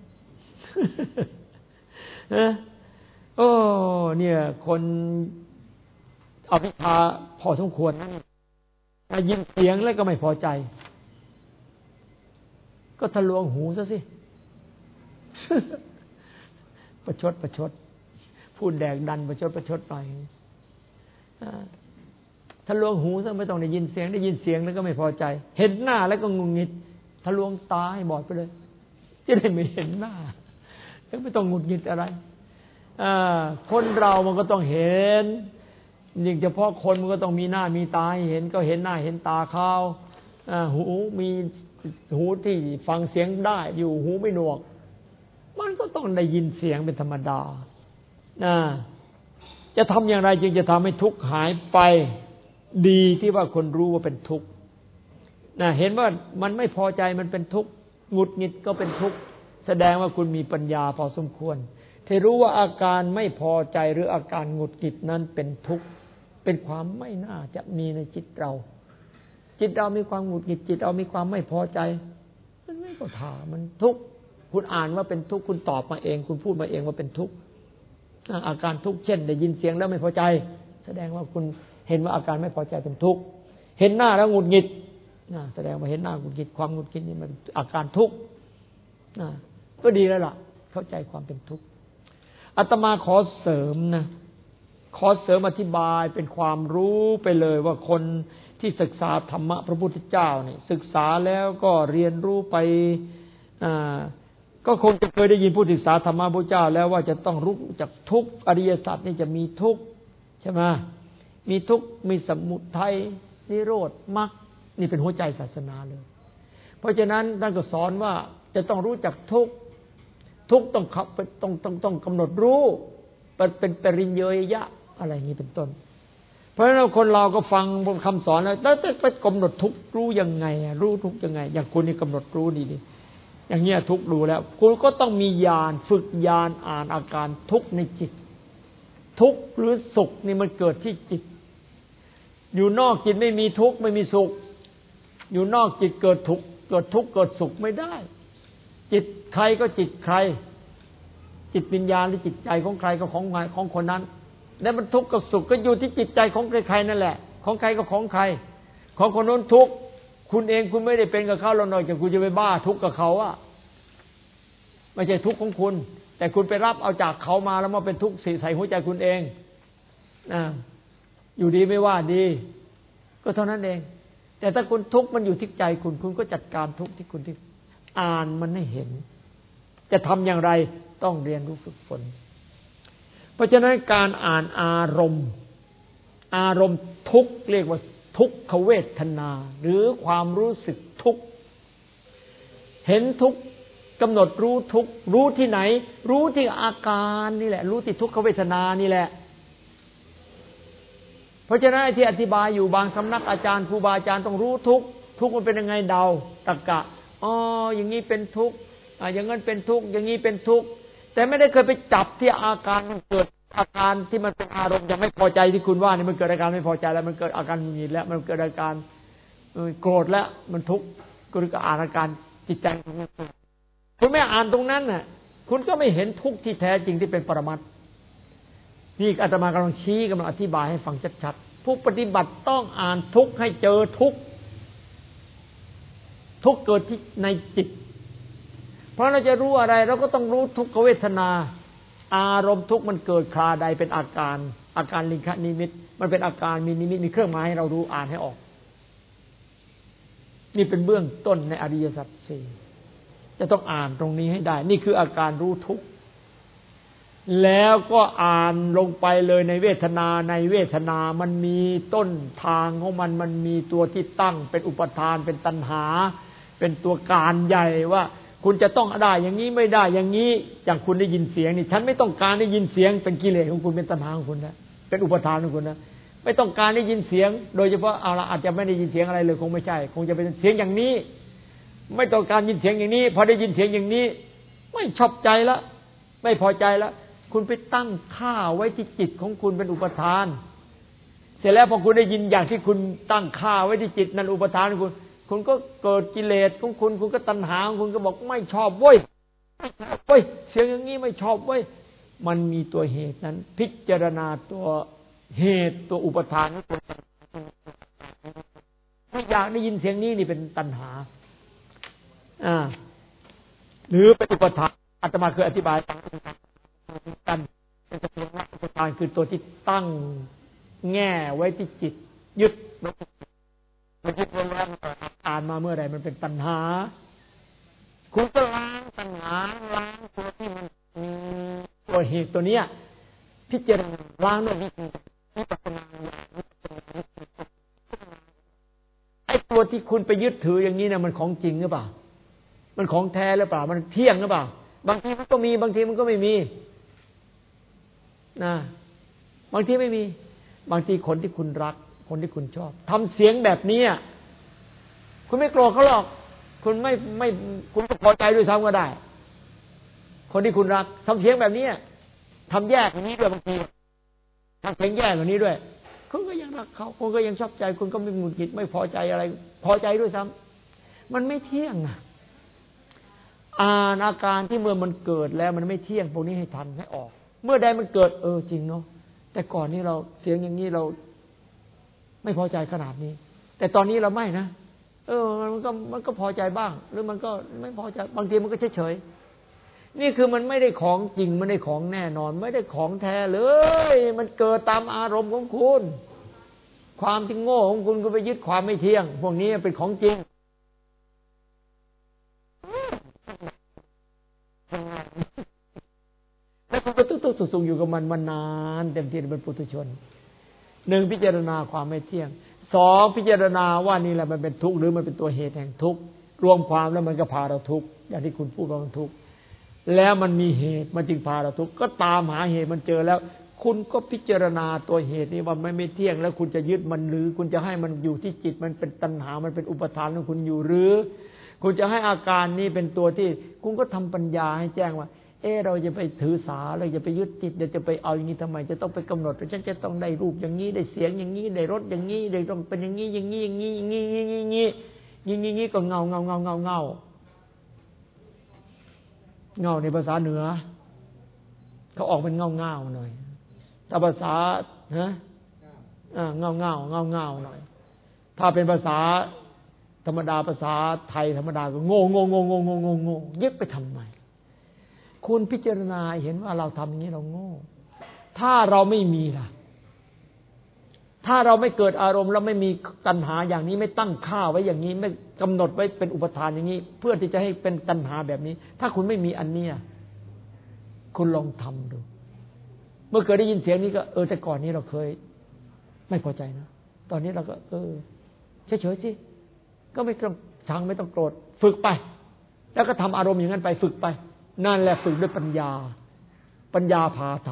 โอ้เนี่ยคนอวิชชาพอสมควรนะยินเสียงแล้วก็ไม่พอใจก็ทะลวงหูซะสิ ประชดพูดแดกดันประชดหน่อยทะลวงหูซะไม่ต้องได้ยินเสียงแล้วก็ไม่พอใจเห็นหน้าแล้วก็งุนงิดทะลวงตาให้บอดไปเลยจะได้ไม่เห็นหน้าแล้วไม่ต้องงุนงิดอะไรคนเรามันก็ต้องเห็นยิ่งเฉพาะคนมันก็ต้องมีหน้ามีตาให้เห็นก็เห็นหน้าเห็นตาเขาหูมีหูที่ฟังเสียงได้อยู่หูไม่หนวกมันก็ต้องได้ยินเสียงเป็นธรรมดาจะทำอย่างไรจึงจะทำให้ทุกข์หายไปดีที่ว่าคนรู้ว่าเป็นทุกข์เห็นว่ามันไม่พอใจมันเป็นทุกข์หงุดหงิดก็เป็นทุกข์แสดงว่าคุณมีปัญญาพอสมควรที่รู้ว่าอาการไม่พอใจหรืออาการหงุดหงิดนั้นเป็นทุกข์เป็นความไม่น่าจะมีในจิตเรามีความหงุดหงิดจิตเรามีความไม่พอใจมันไม่ก็ถามมันทุกข์คุณอ่านว่าเป็นทุกข์คุณตอบมาเองคุณพูดมาเองว่าเป็นทุกข์อาการทุกข์เช่นได้ยินเสียงแล้วไม่พอใจแสดงว่าคุณเห็นว่าอาการไม่พอใจเป็นทุกข์เห็นหน้าแล้วหงุดหงิดแสดงว่าเห็นหน้าหงุดหงิดความหงุดหงิดนี่มันอาการทุกข์ก็ดีแล้วล่ะเข้าใจความเป็นทุกข์อาตมาขอเสริมอธิบายเป็นความรู้ไปเลยว่าคนที่ศึกษาธรรมะพระพุทธเจ้าเนี่ยศึกษาแล้วก็เรียนรู้ไปก็คงจะเคยได้ยินผู้ศึกษาธรรมะพระพุทธเจ้าแล้วว่าจะต้องรู้จักทุกข์อริยสัจนี่จะมีทุกข์ใช่ไหมมีทุกข์มีสมุทัยนิโรธมรรคนี่เป็นหัวใจศาสนาเลยเพราะฉะนั้นท่านก็สอนว่าจะต้องรู้จักทุกข์ต้องกำหนดรู้เป็นปริญญยะอะไรอย่างนี้เป็นต้นเพราะฉะนั้นคนเราก็ฟังคำสอนแล้วแต่ไปกำหนดทุกข์รู้ยังไงรู้ทุกข์ยังไงอย่างคุณนี่กำหนดรู้ดีอย่างเงี้ยทุกข์รู้แล้วคุณก็ต้องมีญาณฝึกญาณอ่านอาการทุกข์ในจิตทุกข์หรือสุขนี่มันเกิดที่จิตอยู่นอกจิตไม่มีทุกข์ไม่มีสุขอยู่นอกจิตเกิดทุกข์เกิดสุขไม่ได้จิตใครก็จิตใครจิตวิญญาณหรือจิตใจของใครก็ของคนนั้นแล้วมันทุกข์กับสุขก็อยู่ที่จิตใจของใครนั่นแหละของใครก็ของใครของคนนู้นทุกข์คุณเองคุณไม่ได้เป็นกับเขาหรอกนอกจากคุณจะไปบ้าทุกข์กับเขาอะไม่ใช่ทุกข์ของคุณแต่คุณไปรับเอาจากเขามาแล้วมาเป็นทุกข์ใส่หัวใจคุณเองอยู่ดีไม่ว่าดีก็เท่านั้นเองแต่ถ้าคุณทุกข์มันอยู่ที่ใจคุณก็จัดการทุกข์ที่คุณที่อ่านมันให้เห็นจะทำอย่างไรต้องเรียนรู้ฝึกฝนเพราะฉะนั้นการอ่านอารมณ์ทุกข์เรียกว่าทุกขเวทนาหรือความรู้สึกทุกข์เห็นทุกข์กำหนดรู้ทุกข์รู้ที่ไหนรู้ที่อาการนี่แหละรู้ที่ทุกขเวทนานี่แหละเพราะฉะนั้นที่อธิบายอยู่บางสำนักอาจารย์ครูบาอาจารย์ต้องรู้ทุกมันเป็นยังไงเดาตรรกะอ๋ออย่างนี้เป็นทุกข์อย่างนั้นเป็นทุกข์อย่างนี้เป็นทุกข์แต่ไม่ได้เคยไปจับที่อาการมันเกิดอาการที่มันเป็นอารมณ์ยังไม่พอใจที่คุณว่านี่มันเกิดอาการไม่พอใจแล้วมันเกิดอาการหงุดหงิดแล้วมันเกิดอาการโกรธแล้วมันทุกข์ก็อ่านอาการจิตใจของมันคุณไม่อ่านตรงนั้นน่ะคุณก็ไม่เห็นทุกข์ที่แท้จริงที่เป็นปรมัตถ์นี่อาตมากำลังชี้กำลังอธิบายให้ฟังชัดๆผู้ปฏิบัติต้องอ่านทุกข์ให้เจอทุกข์เกิดที่ในจิตเพราะเราจะรู้อะไรเราก็ต้องรู้ทุกขเวทนาอารมณ์ทุกข์มันเกิดคราใดเป็นอาการลิงคนิมิตมันเป็นอาการมีนิมิตมีเครื่องหมายให้เรารู้อ่านให้ออกนี่เป็นเบื้องต้นในอริยสัจสี่จะต้องอ่านตรงนี้ให้ได้นี่คืออาการรู้ทุกข์แล้วก็อ่านลงไปเลยในเวทนามันมีต้นทางของมันมีตัวที่ตั้งเป็นอุปทานเป็นตัณหาเป็นตัวการใหญ่ว่าคุณจะต้องได้อย่างนี้ไม่ได้อย่างนี้อย่างคุณได้ยินเสียงนี่ฉันไม่ต้องการได้ยินเสียงเป็นกิเลสของคุณเป็นตัณหาของคุณนะเป็นอุปทานของคุณนะไม่ต้องการได้ยินเสียงโดยเฉพาะเอาละอาจจะไม่ได้ยินเสียงอะไรเลยคงไม่ใช่คงจะเป็นเสียงอย่างนี้ไม่ต้องการยินเสียงอย่างนี้พอได้ยินเสียงอย่างนี้ไม่ชอบใจละไม่พอใจละคุณไปตั้งค่าไว้ที่จิตของคุณเป็นอุปทานเสร็จแล้วพอคุณได้ยินอย่างที่คุณตั้งค่าไว้ที่จิตนั้นอุปทานของคุณก็เกิดกิเลสของคุณก็ตัณหาของคุณก็บอกไม่ชอบเว้ยเสียงอย่างนี้ไม่ชอบเว้ยมันมีตัวเหตุนั้นพิจารณาตัวเหตุตัวอุปทานของคุณไม่อยากได้ยินเสียงนี้นี่เป็นตัณหาหรือเป็นอุปทานอาตมาเคยอธิบายฟังกันเป็นสภาวะอุปทานคือตัวที่ตั้งแง่ไว้ที่จิตยึดมันยึดไว้แล้วอ่านมาเมื่อไหร่มันเป็นตัณหาคุณก็ล้างตัณหาล้างตัวที่มันมีตัวเหตุตัวเนี้ยพิจารณาล้างด้วยวิปัสสนาไอ้ตัวที่คุณไปยึดถืออย่างนี้นะมันของจริงหรือเปล่ามันของแท้หรือเปล่ามันเที่ยงหรือเปล่าบางทีมันก็มีบางทีมันก็ไม่มีนะบางทีไม่มีบางทีคนที่คุณรักคนที่คุณชอบทำเสียงแบบนี้คุณไม่โกรธเขาหรอกคุณไม่คุณก็พอใจด้วยซ้ำก็ได้คนที่คุณรักทำเสียงแบบนี้ทำแยกอย่างนี้ด้วยบางทีทำเสียงแยกแบบนี้ด้วยคุณก็ยังรักเขาคุณก็ยังชอบใจคุณก็ไม่หงุดหงิดไม่พอใจอะไรพอใจด้วยซ้ำมันไม่เที่ยงนะอาการที่เมื่อมันเกิดแล้วมันไม่เที่ยงพวกนี้ให้ทันให้ออกเมื่อใดมันเกิดจริงเนาะแต่ก่อนนี้เราเสียงอย่างนี้เราไม่พอใจขนาดนี้แต่ตอนนี้เราไม่นะมันก็พอใจบ้างหรือมันก็ไม่พอใจบางทีมันก็เฉยๆนี่คือมันไม่ได้ของจริงไม่ได้ของแน่นอนไม่ได้ของแท้เลยมันเกิดตามอารมณ์ของคุณความที่โง่ของคุณก็ไปยึดความไม่เที่ยงพวกนี้เป็นของจริงแล้วคุณก็ตุ๊กๆสุงอยู่กับมันมานานเต็มที่เป็นปุถุชนหนึ่งพิจารณาความไม่เที่ยงสองพิจารณาว่านี่แหละมันเป็นทุกข์หรือมันเป็นตัวเหตุแห่งทุกข์รวมความแล้วมันก็พาเราทุกข์อย่างที่คุณพูดว่ามันทุกข์แล้วมันมีเหตุมันจึงพาเราทุกข์ก็ตามหาเหตุมันเจอแล้วคุณก็พิจารณาตัวเหตุนี้ว่ามันไม่เที่ยงแล้วคุณจะยึดมันหรือคุณจะให้มันอยู่ที่จิตมันเป็นตัณหามันเป็นอุปทานของคุณอยู่หรือคุณจะให้อาการนี้เป็นตัวที่คุณก็ทำปัญญาให้แจ้งว่าเราจะไปถือสาเราจะไปยึดติดเราจะไปเอาอย่างนี้ทำไมจะต้องไปกำหนดว่าฉันจะต้องได้รูปอย่างนี้ได้เสียงอย่างนี้ได้รสอย่างนี้ได้ต้องเป็นอย่างนี้อย่างนี้อย่างนี้อย่างนี้อย่างนี้อย่างนี้ก็เงาในภาษาเหนือเขาออกเป็นเงาหน่อยถ้าภาษาเงาหน่อยถ้าเป็นภาษาธรรมดาภาษาไทยธรรมดาก็โง่ยึดไปทำไมคุณพิจารณาเห็นว่าเราทำอย่างนี้เราโง่ถ้าเราไม่มีล่ะถ้าเราไม่เกิดอารมณ์แล้วไม่มีตัณหาอย่างนี้ไม่ตั้งค่าไว้อย่างนี้ไม่กำหนดไว้เป็นอุปทานอย่างนี้เพื่อที่จะให้เป็นตัณหาแบบนี้ถ้าคุณไม่มีอันเนี้ยคุณลองทำดูเมื่อเคยได้ยินเสียงนี้ก็แต่ก่อนนี้เราเคยไม่พอใจนะตอนนี้เราก็เฉยๆสิก็ไม่ต้องชังไม่ต้องโกรธฝึกไปแล้วก็ทำอารมณ์อย่างนั้นไปฝึกไปนั่นแหละฝึกด้วยปัญญาพาท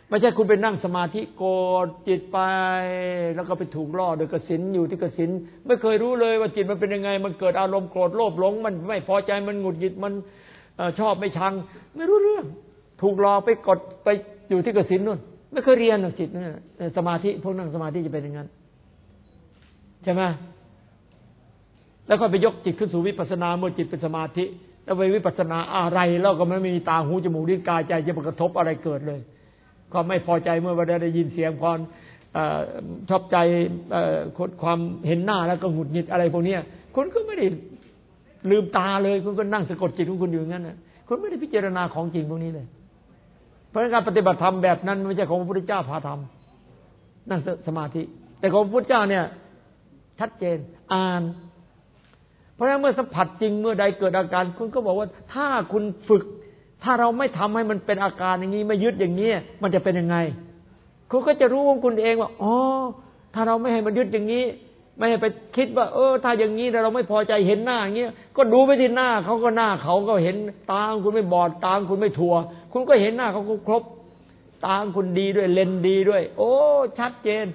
ไม่ใช่คุณไปนั่งสมาธิโกรธจิตไปแล้วก็ไปถูกล่อโดยกสิณอยู่ที่กสิณไม่เคยรู้เลยว่าจิตมันเป็นยังไงมันเกิดอารมณ์โกรธโลภหลงมันไม่พอใจมันหงุดหงิดมันชอบไม่ชังไม่รู้เรื่องถูกหลอกไปกดไปอยู่ที่กสิณนู่นไม่เคยเรียนหรอกจิตเนี่ยสมาธิพวกนั่งสมาธิจะเป็นอย่างนั้นใช่ไหมแล้วก็ไปยกจิตขึ้นสู่วิปัสสนาเมื่อจิตเป็นสมาธิแล้วไปวิปัสสนาอะไรแล้วก็ไม่มีตาหูจมูกลิ้นกายใจจะมากระทบอะไรเกิดเลยความไม่พอใจเมื่อวันได้ยินเสียงความชอบใจความเห็นหน้าแล้วก็หงุดหงิดอะไรพวกนี้คุณก็ไม่ได้ลืมตาเลยคุณก็นั่งสะกดจิตของคุณอยู่อย่างนั้นนะคุณไม่ได้พิจารณาของจริงพวกนี้เลยเพราะการปฏิบัติธรรมแบบนั้นไม่ใช่ของพระพุทธเจ้าพาทำนั่งสมาธิแต่ของพระพุทธเจ้าเนี่ยชัดเจนอ่านเพราะฉะนั้นเมื่อสัมผัสจริงเมื่อใดเกิดอาการคุณก็บอกว่าถ้าคุณฝึกถ้าเราไม่ทำให้มันเป็นอาการอย่างนี้ไม่ยึดอย่างนี้มันจะเป็นยังไงคุณก็จะรู้ของคุณเองว่าอ๋อถ้าเราไม่ให้มันยึดอย่างนี้ไม่ให้ไปคิดว่าถ้าอย่างนี้เราไม่พอใจเห็นหน้าอย่างเงี้ยก็ดูไปที่หน้าเขาก็หน้าเขาก็เห็นตาคุณไม่บอดตาคุณไม่ถั่วคุณก็เห็นหน้าเขาครบตาคุณดีด้วยเลนดีด้วยโอ้ชัดเจน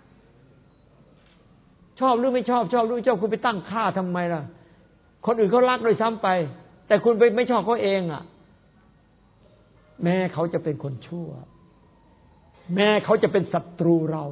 ชอบหรือไม่ชอบชอบหรือไม่ชอบคุณไปตั้งค่าทำไมล่ะคนอื่นเขารักโดยซ้ำไปแต่คุณไปไม่ชอบเขาเองอ่ะแม้เขาจะเป็นคนชั่วแม้เขาจะเป็นศัตรูเรา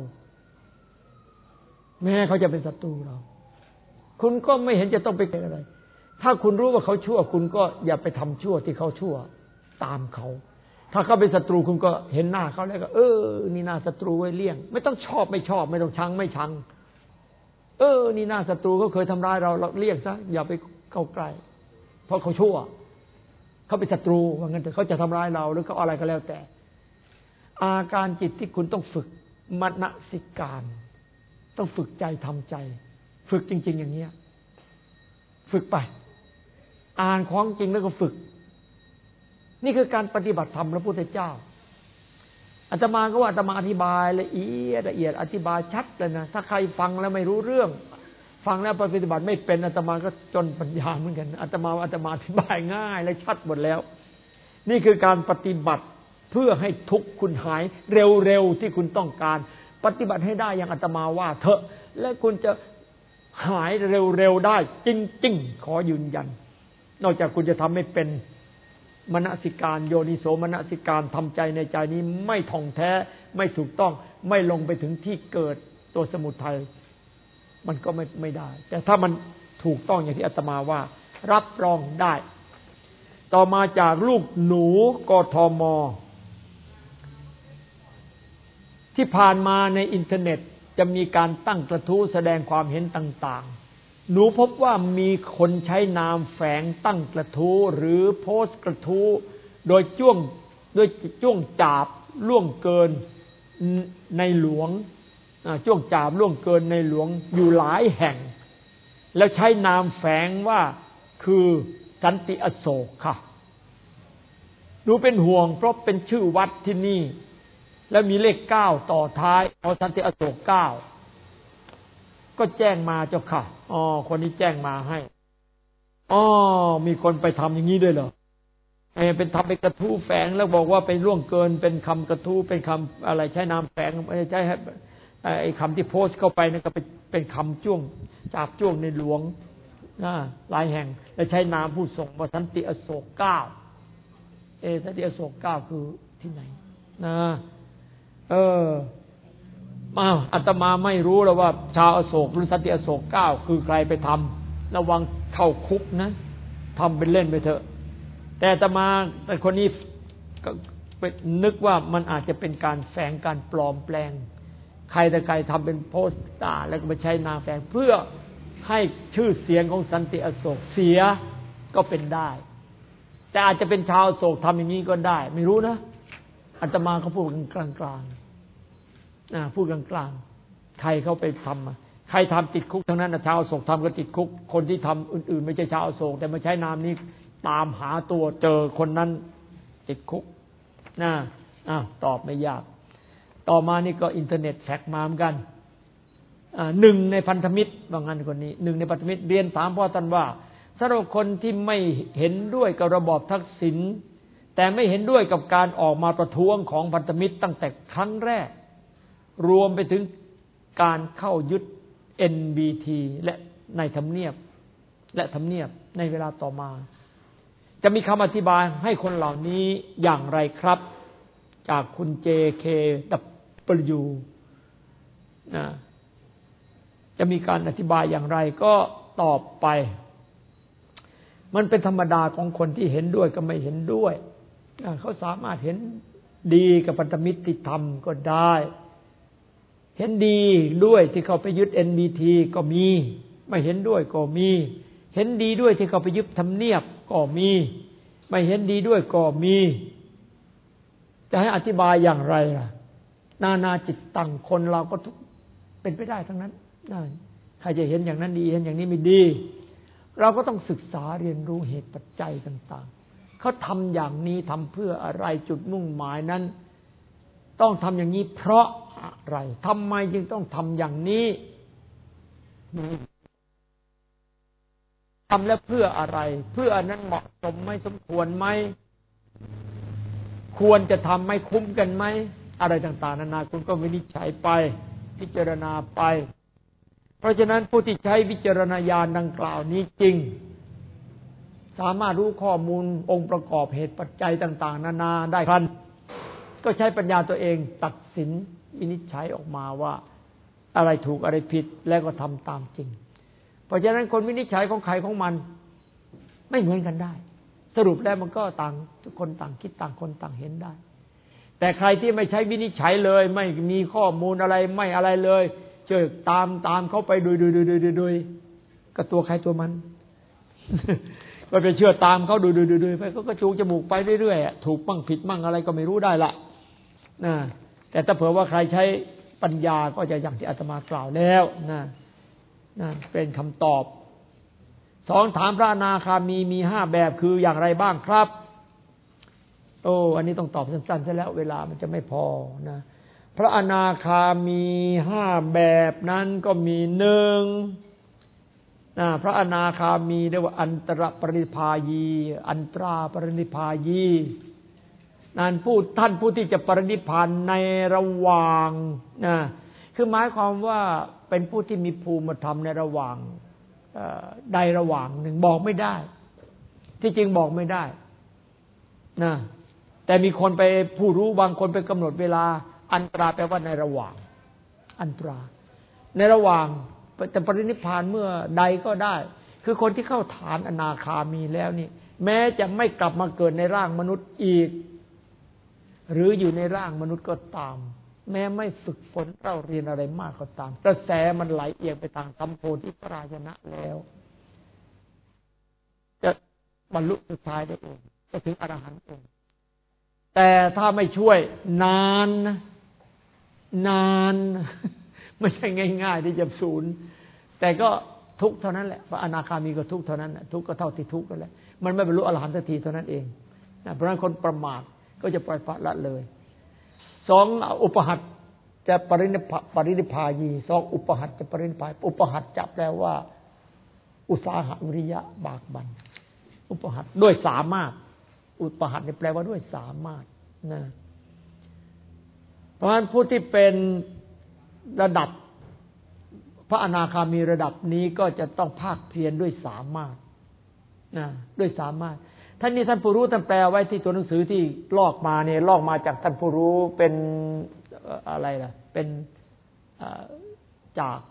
แม้เขาจะเป็นศัตรูเราคุณก็ไม่เห็นจะต้องไปเป็นอะไรถ้าคุณรู้ว่าเขาชั่วคุณก็อย่าไปทำชั่วที่เขาชั่วตามเขาถ้าเขาเป็นศัตรูคุณก็เห็นหน้าเขาแล้วก็นี่หน้าศัตรูไว้เลี่ยงไม่ต้องชอบไม่ชอบไม่ต้องชังไม่ชังนี่หน้าศัตรูเขาเคยทำร้ายเราเลี่ยงซะอย่าไปเข้าใกล้เพราะเขาชั่วเขาเป็นศัตรูว่างั้นแต่เขาจะทำร้ายเราหรือเขาอะไรก็แล้วแต่อาการจิตที่คุณต้องฝึกมนสิการต้องฝึกใจทำใจฝึกจริงๆอย่างนี้ฝึกไปอ่านของจริงแล้วก็ฝึกนี่คือการปฏิบัติธรรมพระพุทธเจ้าอาตมาก็ว่าอาตมาอธิบายละเอียดอธิบายชัดเลยนะถ้าใครฟังแล้วไม่รู้เรื่องฟังแล้วปฏิบัติไม่เป็นอาตมาก็จนปัญญาเหมือนกันอาตมาอธิบายง่ายและชัดหมดแล้วนี่คือการปฏิบัติเพื่อให้ทุกข์คุณหายเร็วๆที่คุณต้องการปฏิบัติให้ได้อย่างอาตมาว่าเถอะและคุณจะหายเร็วๆได้จริงๆขอยืนยันนอกจากคุณจะทำให้เป็นมนสิการโยนิโสมนสิการทำใจในใจนี้ไม่ท่องแท้ไม่ถูกต้องไม่ลงไปถึงที่เกิดตัวสมุทัยมันก็ไม่ได้แต่ถ้ามันถูกต้องอย่างที่อาตมาว่ารับรองได้ต่อมาจากลูกหนูกทม.ที่ผ่านมาในอินเทอร์เน็ตจะมีการตั้งกระทู้แสดงความเห็นต่างๆหนูพบว่ามีคนใช้นามแฝงตั้งกระทู้หรือโพสต์กระทู้โดยจ้วงจาบล่วงเกินในหลวงจ้วงจาบล่วงเกินในหลวงอยู่หลายแห่งแล้วใช้นามแฝงว่าคือสันติอโศกค่ะหนูเป็นห่วงเพราะเป็นชื่อวัดที่นี่แล้วมีเลข9ต่อท้ายเอาสันติอโศก9ก็แจ้งมาเจ้าค่ะคนนี้แจ้งมาให้มีคนไปทำอย่างนี้ด้วยเหรอเป็นทำเป็นกระทู้แฝงแล้วบอกว่าไปล่วงเกินเป็นคำกระทู้เป็นคำอะไรใช้นามแฝงไม่ใช่ไอ้คำที่โพสต์เข้าไปนั่นก็เป็นคำจ้วงจาบจ้วงในหลวงหลายแห่งแล้วใช้นามผู้ส่งว่าสันติอโศก9สันติอโศก9คือที่ไหนนะอาตมาไม่รู้แล้วว่าชาวอโศกหรือสันติอโศก9คือใครไปทำระวังเข้าคุกนะทำเป็นเล่นไปเถอะแต่อาตมาแต่คนนี้ก็นึกว่ามันอาจจะเป็นการแฝงการปลอมแปลงใครแต่ใครทำเป็นโพสต์แล้วก็มาใช้นามแฝงเพื่อให้ชื่อเสียงของสันติอโศกเสียก็เป็นได้แต่อาจจะเป็นชาวอโศกทำอย่างนี้ก็ได้ไม่รู้นะอาตมาเขาพูดกลางๆพูดกลางๆใครเขาไปทำใครทำติดคุกทั้งนั้นชาวอโศกทำก็ติดคุกคนที่ทำอื่นๆไม่ใช่ชาวอโศกแต่มาใช้นามนี้ตามหาตัวเจอคนนั้นติดคุกตอบไม่ยากต่อมานี่ก็อินเทอร์เน็ตแท็กมาเหมือนกันหนึ่งในพันธมิตรว่างั้นคนนี้หนึ่งในพันธมิตรเรียนถามพ่อท่านว่าสำหรับคนที่ไม่เห็นด้วยกับระบอบทักษิณแต่แต่ไม่เห็นด้วยกับการออกมาประท้วงของพันธมิตรตั้งแต่ครั้งแรกรวมไปถึงการเข้ายึด NBT และในทำเนียบและทำเนียบในเวลาต่อมาจะมีคำอธิบายให้คนเหล่านี้อย่างไรครับจากคุณ JKW นะจะมีการอธิบายอย่างไรก็ตอบไปมันเป็นธรรมดาของคนที่เห็นด้วยกับไม่เห็นด้วยเขาสามารถเห็นดีกับพันธมิตรที่ทำก็ได้เห็นดีด้วยที่เขาไปยึด NBT ก็มีไม่เห็นด้วยก็มีเห็นดีด้วยที่เขาไปยึดทำเนียบก็มีไม่เห็นดีด้วยก็มีจะให้อธิบายอย่างไรล่ะนานาจิตตังคนเราก็เป็นไปได้ทั้งนั้นใครจะเห็นอย่างนั้นดีเห็นอย่างนี้ไม่ดีเราก็ต้องศึกษาเรียนรู้เหตุปัจจัยต่างๆเขาทำอย่างนี้ทำเพื่ออะไรจุดมุ่งหมายนั้นต้องทำอย่างนี้เพราะอะไรทำไมจึงต้องทำอย่างนี้ทำแล้วเพื่ออะไรเพื่ออันนั้นเหมาะสมไหมสมควรไหมควรจะทำไหมคุ้มกันไหมอะไรต่างๆนานาคุณก็วินิจฉัยไปพิจารณาไปเพราะฉะนั้นผู้ที่ใช้วิจารณญาณดังกล่าวนี้จริงสามารถรู้ข้อมูลองค์ประกอบเหตุปัจจัยต่างๆนานาได้ทันก็ใช้ปัญญาตัวเองตัดสินวินิจฉัยออกมาว่าอะไรถูกอะไรผิดแล้วก็ทำตามจริงเพราะฉะนั้นคนวินิจฉัยของใครของมันไม่เหมือนกันได้สรุปแล้วมันก็ต่างทุกคนต่างคิดต่างคนต่างเห็นได้แต่ใครที่ไม่ใช้วินิจฉัยเลยไม่มีข้อมูลอะไรไม่อะไรเลยเชื่อตามเข้าไปโดยก็ตัวใครตัวมันก็ไปเชื่อตามเขาโดยไปก็จูงจมูกไปเรื่อยๆถูกมั่งผิดมั่งอะไรก็ไม่รู้ได้ละนะแต่ถ้าเผื่อว่าใครใช้ปัญญาก็จะอย่างที่อาตมากล่าวแล้วนะเป็นคำตอบสองถามพระอนาคามี5แบบคืออย่างไรบ้างครับโอ้อันนี้ต้องตอบสั้นๆซะแล้วเวลามันจะไม่พอนะพระอนาคามี5แบบนั้นก็มี1พระอนาคามีเรียกว่าอันตรปริภายีอันตราปรินิพพายีนั่นท่านผู้ที่จะปรินิพพานในระหว่างคือหมายความว่าเป็นผู้ที่มีภูมิธรรมในระหว่างใดระหว่างหนึ่งบอกไม่ได้ที่จริงบอกไม่ได้นะแต่มีคนไปผู้รู้บางคนไปกำหนดเวลาอันตราแปลว่าในระหว่างอันตราในระหว่างแต่ปรินิพพานเมื่อใดก็ได้คือคนที่เข้าฐานอนาคามีแล้วนี่แม้จะไม่กลับมาเกิดในร่างมนุษย์อีกหรืออยู่ในร่างมนุษย์ก็ตามแม้ไม่ฝึกฝนเล่าเรียนอะไรมากก็ตามกระแสมันไหลเอียงไปทางสัมโพธิปรายณะแล้วจะบรรลุสุดท้ายได้เองจะถึงอรหันต์เองแต่ถ้าไม่ช่วยนานไม่ใช่ง่ายๆที่จะสูญแต่ก็ทุกข์เท่านั้นแหละพระอนาคามีก็ทุกข์เท่านั้นทุกข์ก็เท่าที่ทุกข์กันแหละมันไม่บรรลุอรหันต์สักทีเท่านั้นเองเพราะฉะนั้นคนประมาทก็จะปล่อยปละละเลย2อุปหัตจะปรินิพพายี2อุปหัตจะปรินิพพานอุปหัตจะแปลว่าอุตสาหะวิริยะบากบั่นอุปหัตด้วยสามารถอุปหัตนี่แปลว่าด้วยสามารถนะเพราะฉะนั้นผู้ที่เป็นระดับพระอนาคามีระดับนี้ก็จะต้องภาคเพียรด้วยสามารถนะด้วยสามารถท่านนี้ท่านผู้รู้ท่านแปลไว้ที่ตัวหนังสือที่ลอกมาเนี่ยลอกมาจากท่านผู้รู้เป็นอะไรล่ะเป็นจาก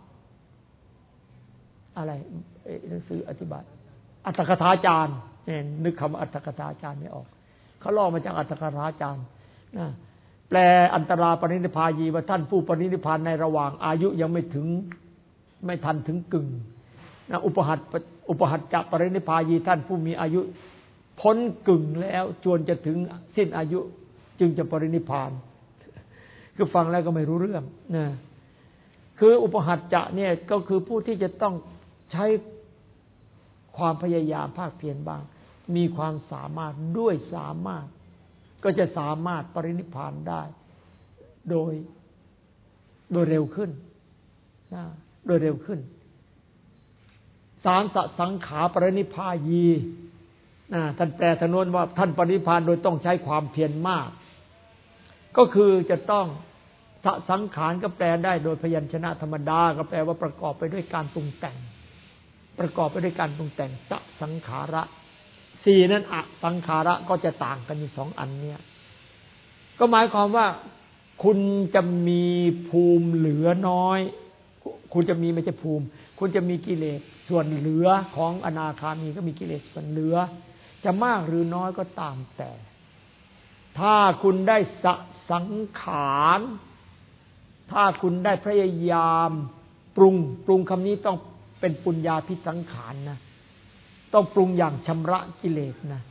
อะไรหนังสืออธิบายอัตถกถาจารย์เนี่ยนึกคำอัตถกถาจารย์ไม่ออกเขาลอกมาจากอัตถกถาจารย์นะแปลอันตราปรินิพพายีว่าท่านผู้ปรินิพพานในระหว่างอายุยังไม่ถึงไม่ทันถึงกึ่งนะอุปหัตจะปรินิพพายีท่านผู้มีอายุพ้นกึ่งแล้วจวนจะถึงสิ้นอายุจึงจะปรินิพพานคือฟังแล้วก็ไม่รู้เรื่องนะคืออุปหัตจะเนี่ยก็คือผู้ที่จะต้องใช้ความพยายามภาคเพียรบ้างมีความสามารถด้วยสามารถก็จะสามารถปรินิพพานได้โดยเร็วขึ้นนะโดยเร็วขึ้นสารสังขาปรินิพพายีท่านแปลทนวนว่าท่านปรินิพพานโดยต้องใช้ความเพียรมากก็คือจะต้องสังขารก็แปลได้โดยพยัญชนะธรรมดาก็แปลว่าประกอบไปด้วยการปรุงแต่งประกอบไปด้วยการปรุงแต่งสังขาระสี่นั้นสังขาระก็จะต่างกันอยู่2อันเนี้ยก็หมายความว่าคุณจะมีภูมิเหลือน้อยคุณจะมีไม่ใช่ภูมิคุณจะมีกิเลสส่วนเหลือของอนาคามีก็มีกิเลสส่วนเหลือจะมากหรือน้อยก็ตามแต่ถ้าคุณได้สังขารถ้าคุณได้พยายามปรุงคำนี้ต้องเป็นปุญญาภิสังขารนะต้องปรุงอย่างชำระกิเลสนะ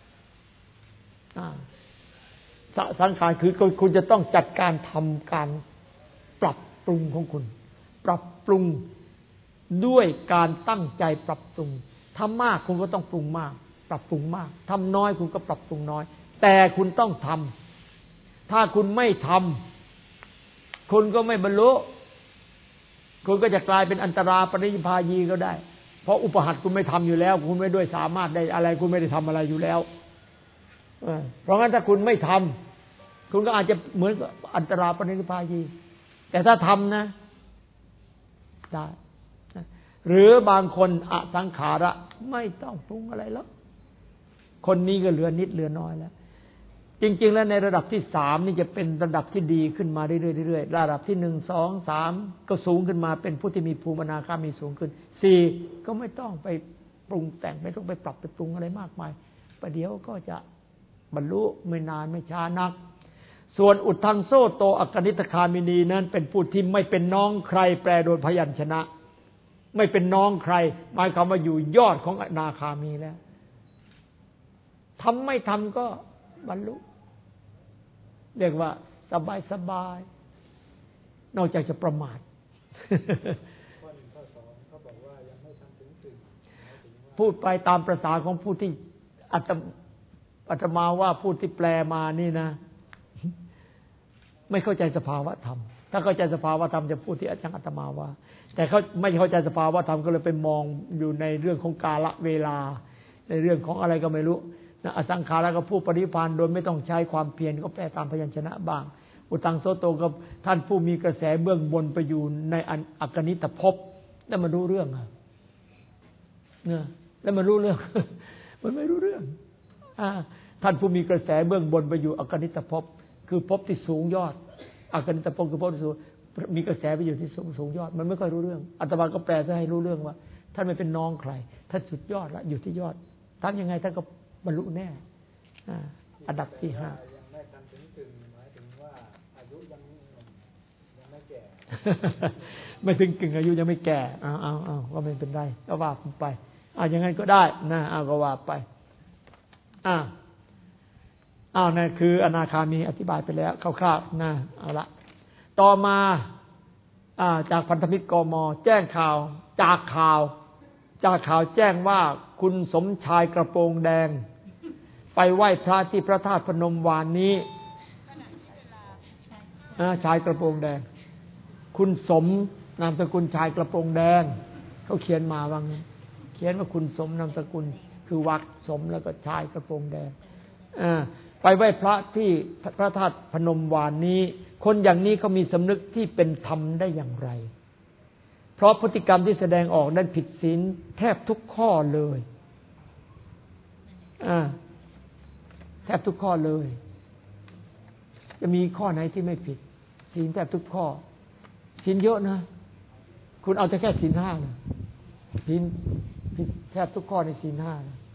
สังขารคือคุณจะต้องจัดการทำการปรับปรุงของคุณปรับปรุงด้วยการตั้งใจปรับปรุงทำมากคุณก็ต้องปรุงมากปรับปรุงมากทำน้อยคุณก็ปรับปรุงน้อยแต่คุณต้องทำถ้าคุณไม่ทำคุณก็ไม่บรรลุคุณก็จะกลายเป็นอันตราปรินิพพายีก็ได้เพราะอุปหัตถ์คุณไม่ทำอยู่แล้วคุณไม่ด้วยสามารถได้อะไรคุณไม่ได้ทำอะไรอยู่แล้วเพราะงั้นถ้าคุณไม่ทำคุณก็อาจจะเหมือนอันตราปรินิพพายีแต่ถ้าทำนะได้หรือบางคนอสังขาระไม่ต้องปรุงอะไรแล้วคนนี้ก็เหลือนิดเหลือน้อยแล้วจริงๆแล้วในระดับที่3นี่จะเป็นระดับที่ดีขึ้นมาเรื่อยๆระดับที่1 2 3ก็สูงขึ้นมาเป็นผู้ที่มีภูมิอนาคามีสูงขึ้น4ก็ไม่ต้องไปปรุงแต่งไม่ต้องไปปรับไปปรุงอะไรมากมายประเดี๋ยวก็จะบรรลุไม่นานไม่ช้านักส่วนอุทธังโสโตอักนิตคามินีนั้นเป็นผู้ที่ไม่เป็นน้องใครแปลโดยพยัญชนะไม่เป็นน้องใครหมายความว่าอยู่ยอดของอนาคามีแล้วทำไม่ทำก็บรรลุเรียกว่าสบายนอกจากจะประมาทพูดไปตามประสาของผู้ที่อาตมาว่าผู้ที่แปลมานี่นะไม่เข้าใจสภาวะธรรมถ้าเข้าใจสภาวะธรรมจะพูดที่อาจารย์อาตมาว่าแต่เขาไม่เข้าใจสภาวะธรรมก็เลยไปมองอยู่ในเรื่องของกาลเวลาในเรื่องของอะไรก็ไม่รู้อสังขารก็พูดปรินิพพานโดยไม่ต้องใช้ความเพียรก็แปลตามพยัญชนะบ้างอุตังโสโตกับท่านผู้มีกระแสเบื้องบนไปอยู่ในอักนิตภพแล้วมันรู้เรื่องเนี่ยแล้วมันรู้เรื่องมันไม่รู้เรื่องท่านผู้มีกระแสเบื้องบนไปอยู่อักนิตภพคือภพที่สูงยอดอักนิตภพคือภพที่สูงมีกระแสไปอยู่ที่สูงยอดมันไม่ค่อยรู้เรื่องอาตมาก็แปลให้รู้เรื่องว่าท่านไม่เป็นน้องใครท่านสุดยอดละอยู่ที่ยอดทำยังไงท่านก็บรรลุแน่อันดับที่5ยังไม่ทันถึงกึ่งหมายถึงว่าอายุยังไม่แก่ไม่ถึงกึ่งอายุยังไม่แก่เอาว่าไม่เป็นไรก็ว่าไปอย่างนั้นก็ได้นะก็ว่าไปนั่นคืออนาคามีอธิบายไปแล้วคร่าวๆนะเอาละต่อมาจากพันธมิตรกม.แจ้งข่าวจากข่าวแจ้งว่าคุณสมชายกระโปรงแดงไปไหว้พระที่พระธาตุพนมวานนี้ชายกระโปรงแดงคุณสมนามสกุลชายกระโปรงแดงเขาเขียนมาว่างั้นเขียนว่าคุณสมนามสกุลคือวักสมแล้วก็ชายกระโปรงแดงไปไหว้พระที่พระธาตุพนมวานนี้คนอย่างนี้เขามีสำนึกที่เป็นธรรมได้อย่างไรเพราะพฤติกรรมที่แสดงออกนั้นผิดศีลแทบทุกข้อเลยแทบทุกข้อเลยจะมีข้อไหนที่ไม่ผิดศีลแทบทุกข้อศีลเยอะนะคุณเอาแต่แค่ศีล5นะศีลผิดแทบทุกข้อในศีล5นะ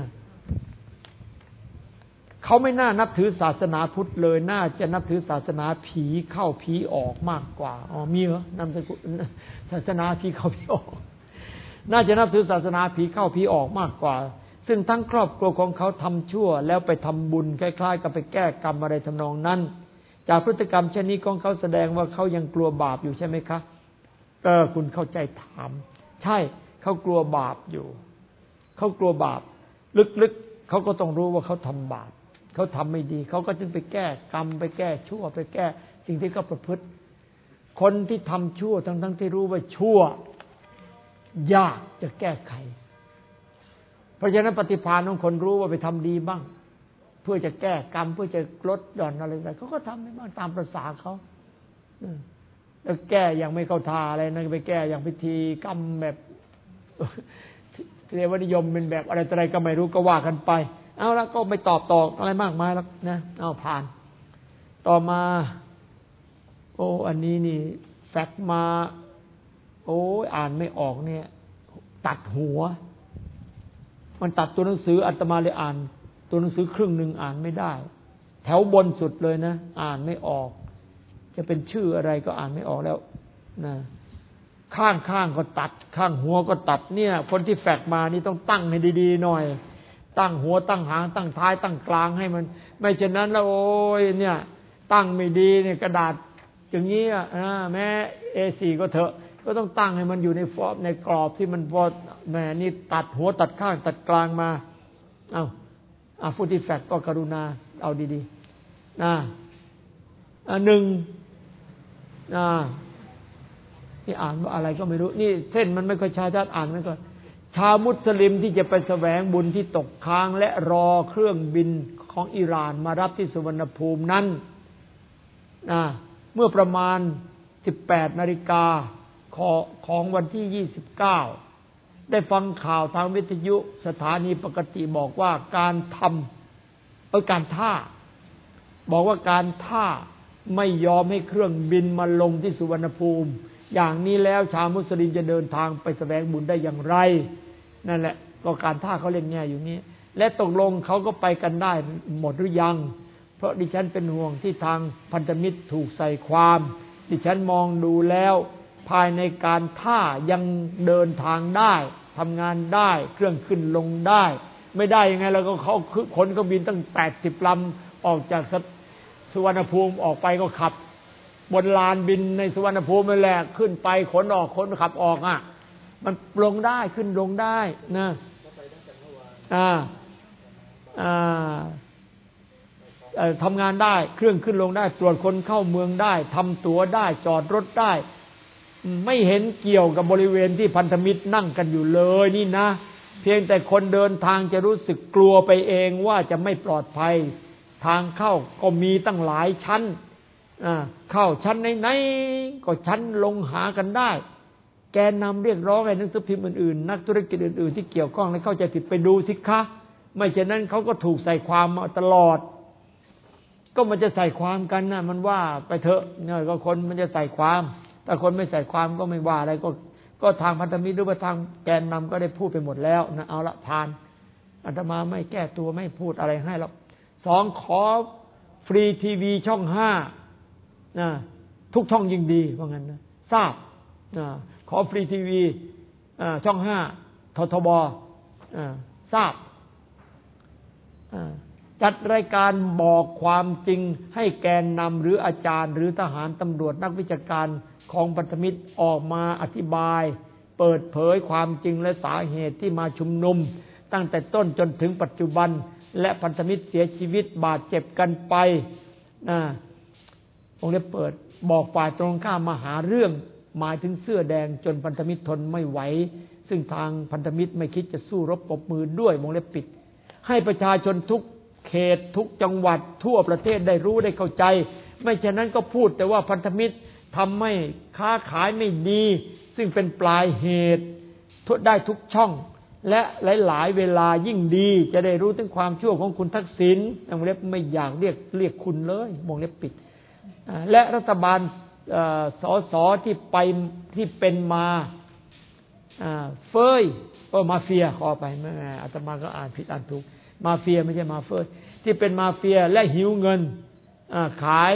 เขาไม่น่านับถือศาสนาพุทธเลยน่าจะนับถือศาสนาผีเข้าผีออกมากกว่ามีเหรอนามสกุลศาสนาผีเข้าผีออกน่าจะนับถือศาสนาผีเข้าผีออกมากกว่าซึ่งทั้งครอบครัวของเขาทำชั่วแล้วไปทำบุญคล้ายๆกับไปแก้กรรมอะไรทำนองนั้นจากพฤติกรรมเช่นนี้ของเขาแสดงว่าเขายังกลัวบาปอยู่ใช่ไหมคะคุณเข้าใจถามใช่เขากลัวบาปอยู่เขากลัวบาปลึกๆเขาก็ต้องรู้ว่าเขาทำบาปเขาทำไม่ดีเขาก็จึงไปแก้กรรมไปแก้ชั่วไปแก้สิ่งที่เขาประพฤติคนที่ทำชั่วทั้งที่รู้ว่าชั่วยากจะแก้ไขราะฉะนั้นปฏิภาณของคนรู้ว่าไปทำดีบ้างเพื่อจะแก้กรรมเพื่อจะลดหย่อนอะไรต่างเขาก็ทำไปบ้างตามประสาเขาแล้วแก้อย่างไม่เข้าท่าอะไรนะไปแก้อย่างพิธีกรรมแบบเทวนิยมเป็นแบบอะไรก็ไม่รู้ก็ว่ากันไปเอาแล้วก็ไม่ตอบต่ออะไรมากมายแล้วนะเอาผ่านต่อมาโอ้อันนี้นี่แฟกซ์มาโอ้อ่านไม่ออกเนี่ยตัดหัวมันตัดตัวหนังสืออาตมาเลยอ่านตัวหนังสือครึ่งหนึ่งอ่านไม่ได้แถวบนสุดเลยนะอ่านไม่ออกจะเป็นชื่ออะไรก็อ่านไม่ออกแล้วนะข้างก็ตัดข้างหัวก็ตัดเนี่ยคนที่แฟกซ์มานี่ต้องตั้งให้ดีๆหน่อยตั้งหัวตั้งหางตั้งท้ายตั้งกลางให้มันไม่เช่นนั้นแล้วโอ้ยเนี่ยตั้งไม่ดีเนี่ยกระดาษอย่างนี้แม้ A4 ก็เถอะก็ต้องตั้งให้มันอยู่ในฟอร์มในกรอบที่มันพอแหมนี่ตัดหัวตัดข้างตัดกลางมาฟูติแฟกก็กรุณาเอาดีๆหนึ่งนี่อ่านว่าอะไรก็ไม่รู้นี่เส้นมันไม่ค่อยชัดอ่านไม่ค่อยชาวมุสลิมที่จะไปแสวงบุญที่ตกค้างและรอเครื่องบินของอิหร่านมารับที่สุวรรณภูมินั้นเมื่อประมาณ 18 นาฬิกาของวันที่ 29 ได้ฟังข่าวทางวิทยุสถานีปกติบอกว่าการท่าบอกว่าการท่าไม่ยอมให้เครื่องบินมาลงที่สุวรรณภูมิอย่างนี้แล้วชาวมุสลิมจะเดินทางไปแสวงบุญได้อย่างไรนั่นแหละก็การท่าเขาเล่นแง่อยู่นี้และตกลงเขาก็ไปกันได้หมดหรือยังเพราะดิฉันเป็นห่วงที่ทางพันธมิตรถูกใส่ความดิฉันมองดูแล้วภายในการท่ายังเดินทางได้ทำงานได้เครื่องขึ้นลงได้ไม่ได้ยังไงแล้วก็เขาขนเครื่องบินตั้ง80 ลำออกจากสุวรรณภูมิออกไปก็ขับบนลานบินในสุวรรณภูมินั่นแหละขึ้นไปขนออกขนขับออกมันลงได้ขึ้นลงได้นะทำงานได้เครื่องขึ้นลงได้ตรวจคนเข้าเมืองได้ทำตั๋วได้จอดรถได้ไม่เห็นเกี่ยวกับบริเวณที่พันธมิตรนั่งกันอยู่เลยนี่นะเพียงแต่คนเดินทางจะรู้สึกกลัวไปเองว่าจะไม่ปลอดภัยทางเข้าก็มีตั้งหลายชั้นเข้าชั้นไหนๆก็ชั้นลงหากันได้แกนนำเรียกร้องให้หนังสือพิมพ์อื่นๆนักธุรกิจอื่นๆที่เกี่ยวข้องและเข้าใจผิดไปดูสิคะไม่เช่นนั้นเขาก็ถูกใส่ความมาตลอดก็มันจะใส่ความกันนะมันว่าไปเถอะเนี่ยก็คนมันจะใส่ความแต่คนไม่ใส่ความก็ไม่ว่าอะไรก็ทางพันธมิตรหรือว่าทางแกนนำก็ได้พูดไปหมดแล้วนะเอาละผ่านอาตมาไม่แก้ตัวไม่พูดอะไรให้หรอก2ขอฟรีทีวีช่อง5ทุกช่องยิ่งดีว่างั้นนะทราบขอฟรีทีวีช่อง5ททบทราบจัดรายการบอกความจริงให้แกนนำหรืออาจารย์หรือทหารตำรวจนักวิชาการของพันธมิตรออกมาอธิบายเปิดเผยความจริงและสาเหตุที่มาชุมนุมตั้งแต่ต้นจนถึงปัจจุบันและพันธมิตรเสียชีวิตบาดเจ็บกันไปองค์ได้เปิดบอกฝ่ายตรงข้ามมาหาเรื่องหมายถึงเสื้อแดงจนพันธมิตรทนไม่ไหวซึ่งทางพันธมิตรไม่คิดจะสู้รบปรบมือด้วยวงเล็บปิดให้ประชาชนทุกเขตทุกจังหวัดทั่วประเทศได้รู้ได้เข้าใจไม่ฉะนั้นก็พูดแต่ว่าพันธมิตรทำให้ค้าขายไม่ดีซึ่งเป็นปลายเหตุได้ทุกช่องและหลายๆเวลายิ่งดีจะได้รู้ถึงความชั่วของคุณทักษิณวงเล็บไม่อยากเรียกคุณเลยวงเล็บปิดและรัฐบาลสสที่เป็นมาเฟยมาเฟียขอไปแม่อาตมาก็อ่านผิดอ่านถูกมาเฟียไม่ใช่มาเฟยที่เป็นมาเฟียและหิวเงินขาย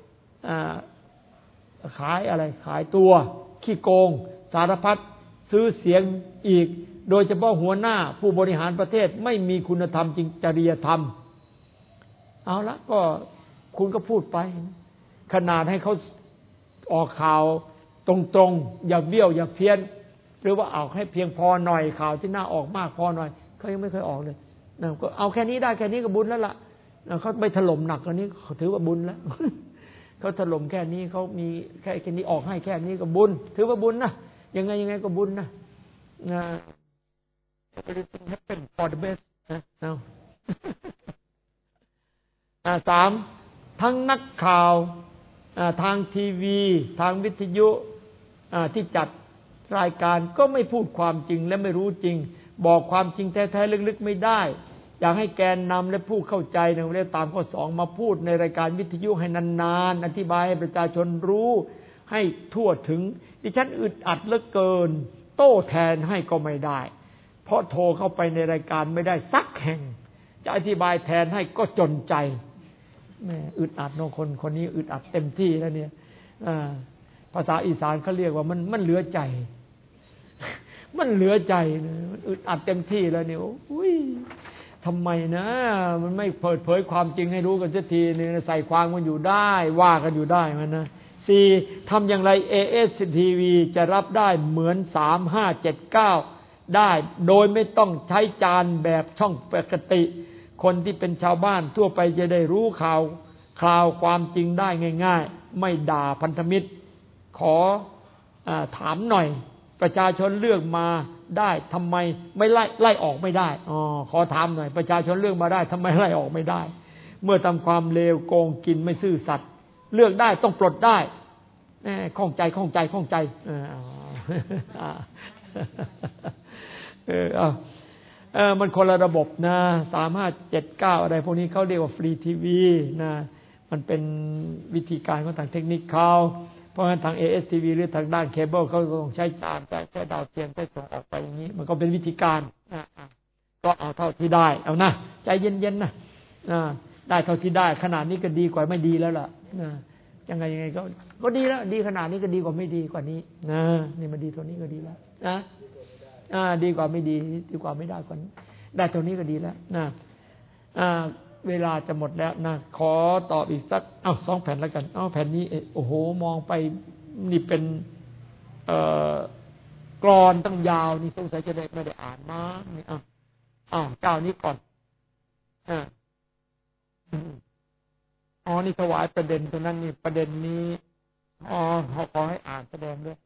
อะไรขายตัวขี้โกงสารพัดซื้อเสียงอีกโดยเฉพาะหัวหน้าผู้บริหารประเทศไม่มีคุณธรรมจริยธรรมเอาละก็คุณก็พูดไปขนาดให้เขาออกข่าวตรงๆอย่าเบี้ยวอย่าเพี้ยนหรือว่าเอาให้เพียงพอหน่อยข่าวที่น่าออกมากพอหน่อยเขายังไม่เคยออกเลยก็เอาแค่นี้ได้แค่นี้ก็บุญแล้วล่ะเขาไม่ถล่มหนักกว่านี้ถือว่าบุญแล้วเขาถล่มแค่นี้เขามีแค่นี้ออกให้แค่นี้ก็บุญถือว่าบุญนะยังไงก็บุญนะ everything happen for the best นะเอาสามทั้งนักข่าวทางทีวีทางวิทยุที่จัดรายการก็ไม่พูดความจริงและไม่รู้จริงบอกความจริงแท้ๆลึกๆไม่ได้อยากให้แกนนำและผู้เข้าใจในเรื่องตามข้อ2มาพูดในรายการวิทยุให้นานๆอธิบายให้ประชาชนรู้ให้ทั่วถึงดิฉันอึดอัดเหลือเกินโต้แทนให้ก็ไม่ได้เพราะโทรเข้าไปในรายการไม่ได้สักแห่งจะอธิบายแทนให้ก็จนใจแม่อึดอัดน้องคนนี้อึดอัดเต็มที่แล้วเนี่ยภาษาอีสานเขาเรียกว่ามันเหลือใจมันเหลือใจมันอึดอัดเต็มที่แล้วเนี่ยอุ้ยทำไมนะมันไม่เปิดเผยความจริงให้รู้กันสักทีนึงใส่ความกันอยู่ได้ว่ากันอยู่ได้มันนะ4ทำอย่างไร ASTV จะรับได้เหมือน3579ได้โดยไม่ต้องใช้จานแบบช่องปกติคนที่เป็นชาวบ้านทั่วไปจะได้รู้ข่าวความจริงได้ง่ายๆไม่ด่าพันธมิตรขอถามหน่อยประชาชนเลือกมาได้ทำไมไม่ไล่ออกไม่ได้ขอถามหน่อยประชาชนเลือกมาได้ทำไมไล่ออกไม่ได้เมื่อทำความเลวโกงกินไม่ซื่อสัตย์เลือกได้ต้องปลดได้ข้องใจมันคนละระบบนะ3579อะไรพวกนี้เขาเรียกว่าฟรีทีวีนะมันเป็นวิธีการของทางเทคนิคเขาเพราะฉะนั้นทาง ASTV หรือทางด้านเคเบิลเขาต้องใช้จานใช้ดาวเทียมใช้ส่งออกไปอย่างนี้มันก็เป็นวิธีการก็เอาเท่าที่ได้เอานะใจเย็นๆนะได้เท่าที่ได้ขนาดนี้ก็ดีกว่าไม่ดีแล้วล่ะยังไงก็ดีแล้วดีขนาดนี้ก็ดีกว่าไม่ดีกว่านี้นะนี่มันดีเท่านี้ก็ดีแล้วนะดีกว่าไม่ดีดีกว่าไม่ได้กว่าได้เท่านี้ก็ดีแล้วนะเวลาจะหมดแล้วนะขอตอบอีกสัก2แผ่นแล้วกันแผ่นนี้โอ้โหมองไปนี่เป็นกลอนตั้งยาวนี่สงสัยจะได้ไม่ได้อ่านมานี่เจ้านี้ก่อนนี่ถวายประเด็นตรงนั้นนี่ประเด็นนี้ขอให้อ่านแสดงด้วย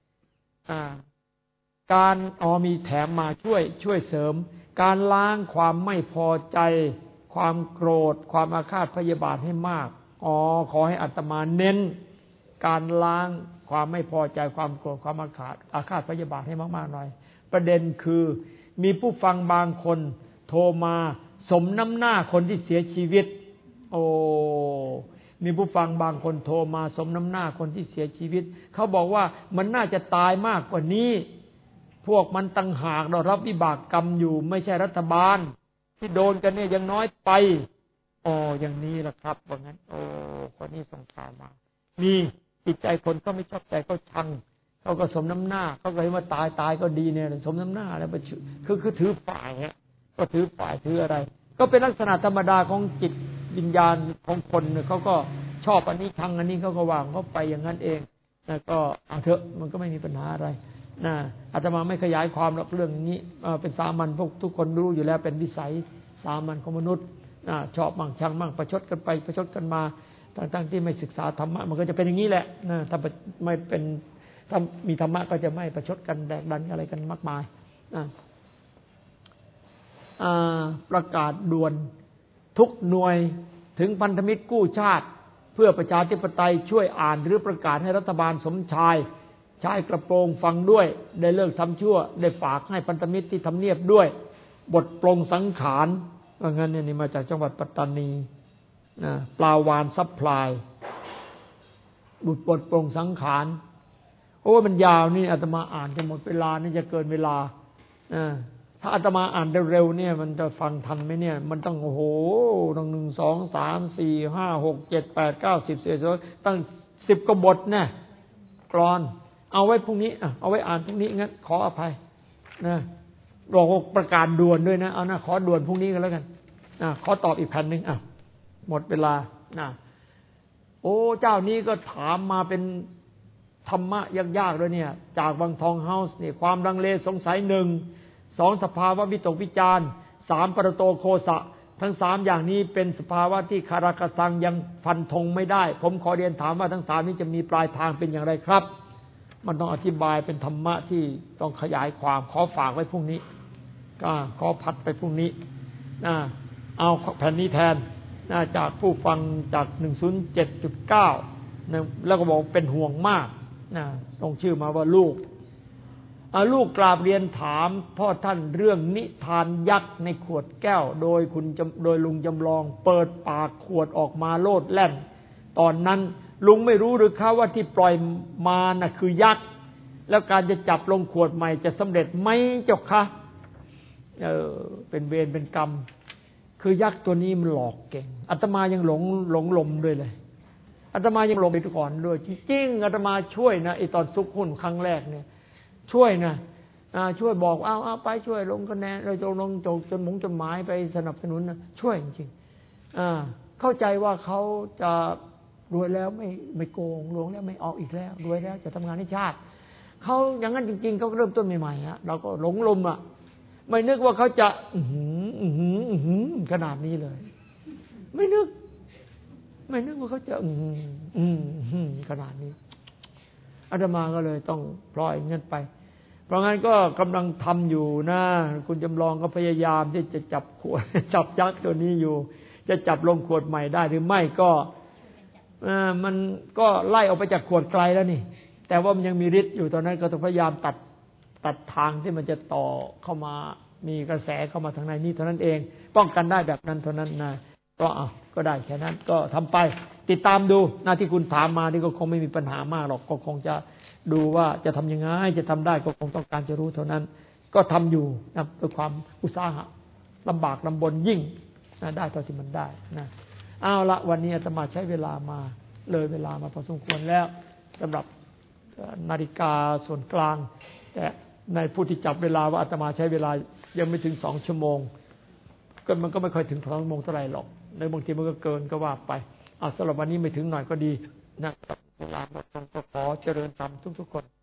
การมีแถมมาช่วยเสริมการล้างความไม่พอใจความโกรธความอาฆาตพยาบาทให้มากขอให้อาตมาเน้นการล้างความไม่พอใจความโกรธความอาฆาตพยาบาทให้มากๆหน่อยประเด็นคือมีผู้ฟังบางคนโทรมาสมน้ำหน้าคนที่เสียชีวิตมีผู้ฟังบางคนโทรมาสมน้ำหน้าคนที่เสียชีวิตเขาบอกว่ามันน่าจะตายมากกว่านี้พวกมันต่างหากเรารับวิบากกรรมอยู่ไม่ใช่รัฐบาลที่โดนกันเนี่ยยังน้อยไปอย่างนี้แหละครับว่างั้นคนนี้ส่งข่าวมามีจิตใจคนก็ไม่ชอบใจก็ชังเขาก็สมน้ำหน้าเขาก็เห็นว่าตายก็ดีเนี่ยสมน้ำหน้าแล้วคือถือฝ่ายก็ถือฝ่ายถืออะไรก็เป็นลักษณะธรรมดาของจิตวิญญาณของคนเขาก็ชอบอันนี้ชังอันนี้เขาก็วางเขาไปอย่างนั้นเองก็เอาเถอะมันก็ไม่มีปัญหาอะไรอาตมาไม่ขยายความหรอกเรื่องนี้เป็นสามัญพวกทุกคนรู้อยู่แล้วเป็นวิสัยสามัญของมนุษย์ชอบมั่งชังมั่งประชดกันไปประชดกันมาทั้งที่ไม่ศึกษาธรรมะมันก็จะเป็นอย่างนี้แหละถ้าไม่เป็นถ้ามีธรรมะก็จะไม่ประชดกันแดกดันอะไรกันมากมายประกาศด่วนทุกหน่วยถึงพันธมิตรกู้ชาติเพื่อประชาธิปไตยช่วยอ่านหรือประกาศให้รัฐบาลสมชายชายกระโปรงฟังด้วยได้เลิกทำชั่วได้ฝากให้พันธมิตรที่ทำเนียบด้วยบทปรงสังขารว่างั้นเนี่ยนี่มาจากจังหวัดปัตตานีปลาวานซัพพลายบทปรงสังขารมันยาวนี่อาตมาอ่านจะหมดเวลานี่จะเกินเวลาถ้าอาตมาอ่านเร็วๆเนี่ยมันจะฟังทันไหมเนี่ยมันต้องต้อง1 2 3 4 5 6 7 8 9 10 11ตั้ง10กว่าบทแน่กลอนเอาไว้พรุ่งนี้เอาไว้อ่านพรุ่งนี้งั้นขออภัยบอกประกาศด่วนด้วยนะเอานะขอด่วนพรุ่งนี้กันแล้วกันขอตอบอีกแผ่นนึงหมดเวลาเจ้านี้ก็ถามมาเป็นธรรมะยากๆด้วยเนี่ยจากวังทองเฮาส์นี่ความลังเลสงสัย1 2สภาวะวิตกวิจาร3ปรโตโคสะทั้ง3อย่างนี้เป็นสภาวะที่คาราคาซังยังฟันธงไม่ได้ผมขอเรียนถามว่าทั้ง3นี้จะมีปลายทางเป็นอย่างไรครับมันต้องอธิบายเป็นธรรมะที่ต้องขยายความขอฝากไว้พรุ่งนี้ก็ขอผัดไปพรุ่งนี้เอาแผ่นนี้แทนจากผู้ฟังจาก 107.9 แล้วก็บอกเป็นห่วงมากส่งชื่อมาว่าลูกกราบเรียนถามพ่อท่านเรื่องนิทานยักษ์ในขวดแก้วโดยลุงจำลองเปิดปากขวดออกมาโลดแล่นตอนนั้นลุงไม่รู้หรือคะว่าที่ปล่อยมาน่ะคือยักษ์แล้วการจะจับลงขวดใหม่จะสำเร็จไหมเจ้าคะเป็นเวรเป็นกรรมคือยักษ์ตัวนี้มันหลอกเก่งอาตมายังหลงลมด้วยเลยอาตมายังหลงไปก่อนด้วยจริงๆอาตมาช่วยนะไอ้ตอนซุกหุ้นครั้งแรกเนี่ยช่วยนะช่วยบอกเอาไปช่วยลงคะแนนเราจะลงจดหมายไปสนับสนุนนะช่วยจริงๆเข้าใจว่าเขาจะรวยแล้วไม่โกงรวยแล้วไม่ออกอีกแล้วรวยแล้วจะทำงานให้ชาติเขาอย่างนั้นจริงๆเขาเริ่มต้นใหม่ๆเราก็หลงลมไม่นึกว่าเขาจะขนาดนี้เลยไม่นึกว่าเขาจะขนาดนี้อาตมาก็เลยต้องปล่อยเงินไปเพราะงั้นก็กำลังทำอยู่นะคุณจำลองก็พยายามที่จะจับขวดจับยักษ์ตัวนี้อยู่จะจับลงขวดใหม่ได้หรือไม่ก็มันก็ไล่ออกไปจากขวดไกลแล้วนี่แต่ว่ามันยังมีฤทธิ์อยู่ตอนนั้นก็ต้องพยายามตัดทางที่มันจะต่อเข้ามามีกระแสเข้ามาทางในนี้เท่านั้นเองป้องกันได้แบบนั้นเท่านั้นนะก็ได้แค่นั้นก็ทำไปติดตามดูหน้าที่คุณถามมานี่ก็คงไม่มีปัญหามากหรอกก็คงจะดูว่าจะทำยังไงจะทำได้ก็คงต้องการจะรู้เท่านั้นก็ทำอยู่นะด้วยความอุตสาหะลำบากลำบนยิ่งนะได้เท่าที่มันได้นะเอาละวันนี้อาตมาใช้เวลามาเลยเวลามาพอสมควรแล้วสำหรับนาฬิกาส่วนกลางแต่ในผู้ที่จับเวลาว่าอาตมาใช้เวลายังไม่ถึง2 ชั่วโมงก็มันก็ไม่ค่อยถึง2 ชั่วโมงเท่าไหร่หรอกในบางทีมันก็เกินก็ว่าไปสำหรับวันนี้ไม่ถึงหน่อยก็ดีนะครับเวลาก็ขอเจริญธรรมทุกๆคน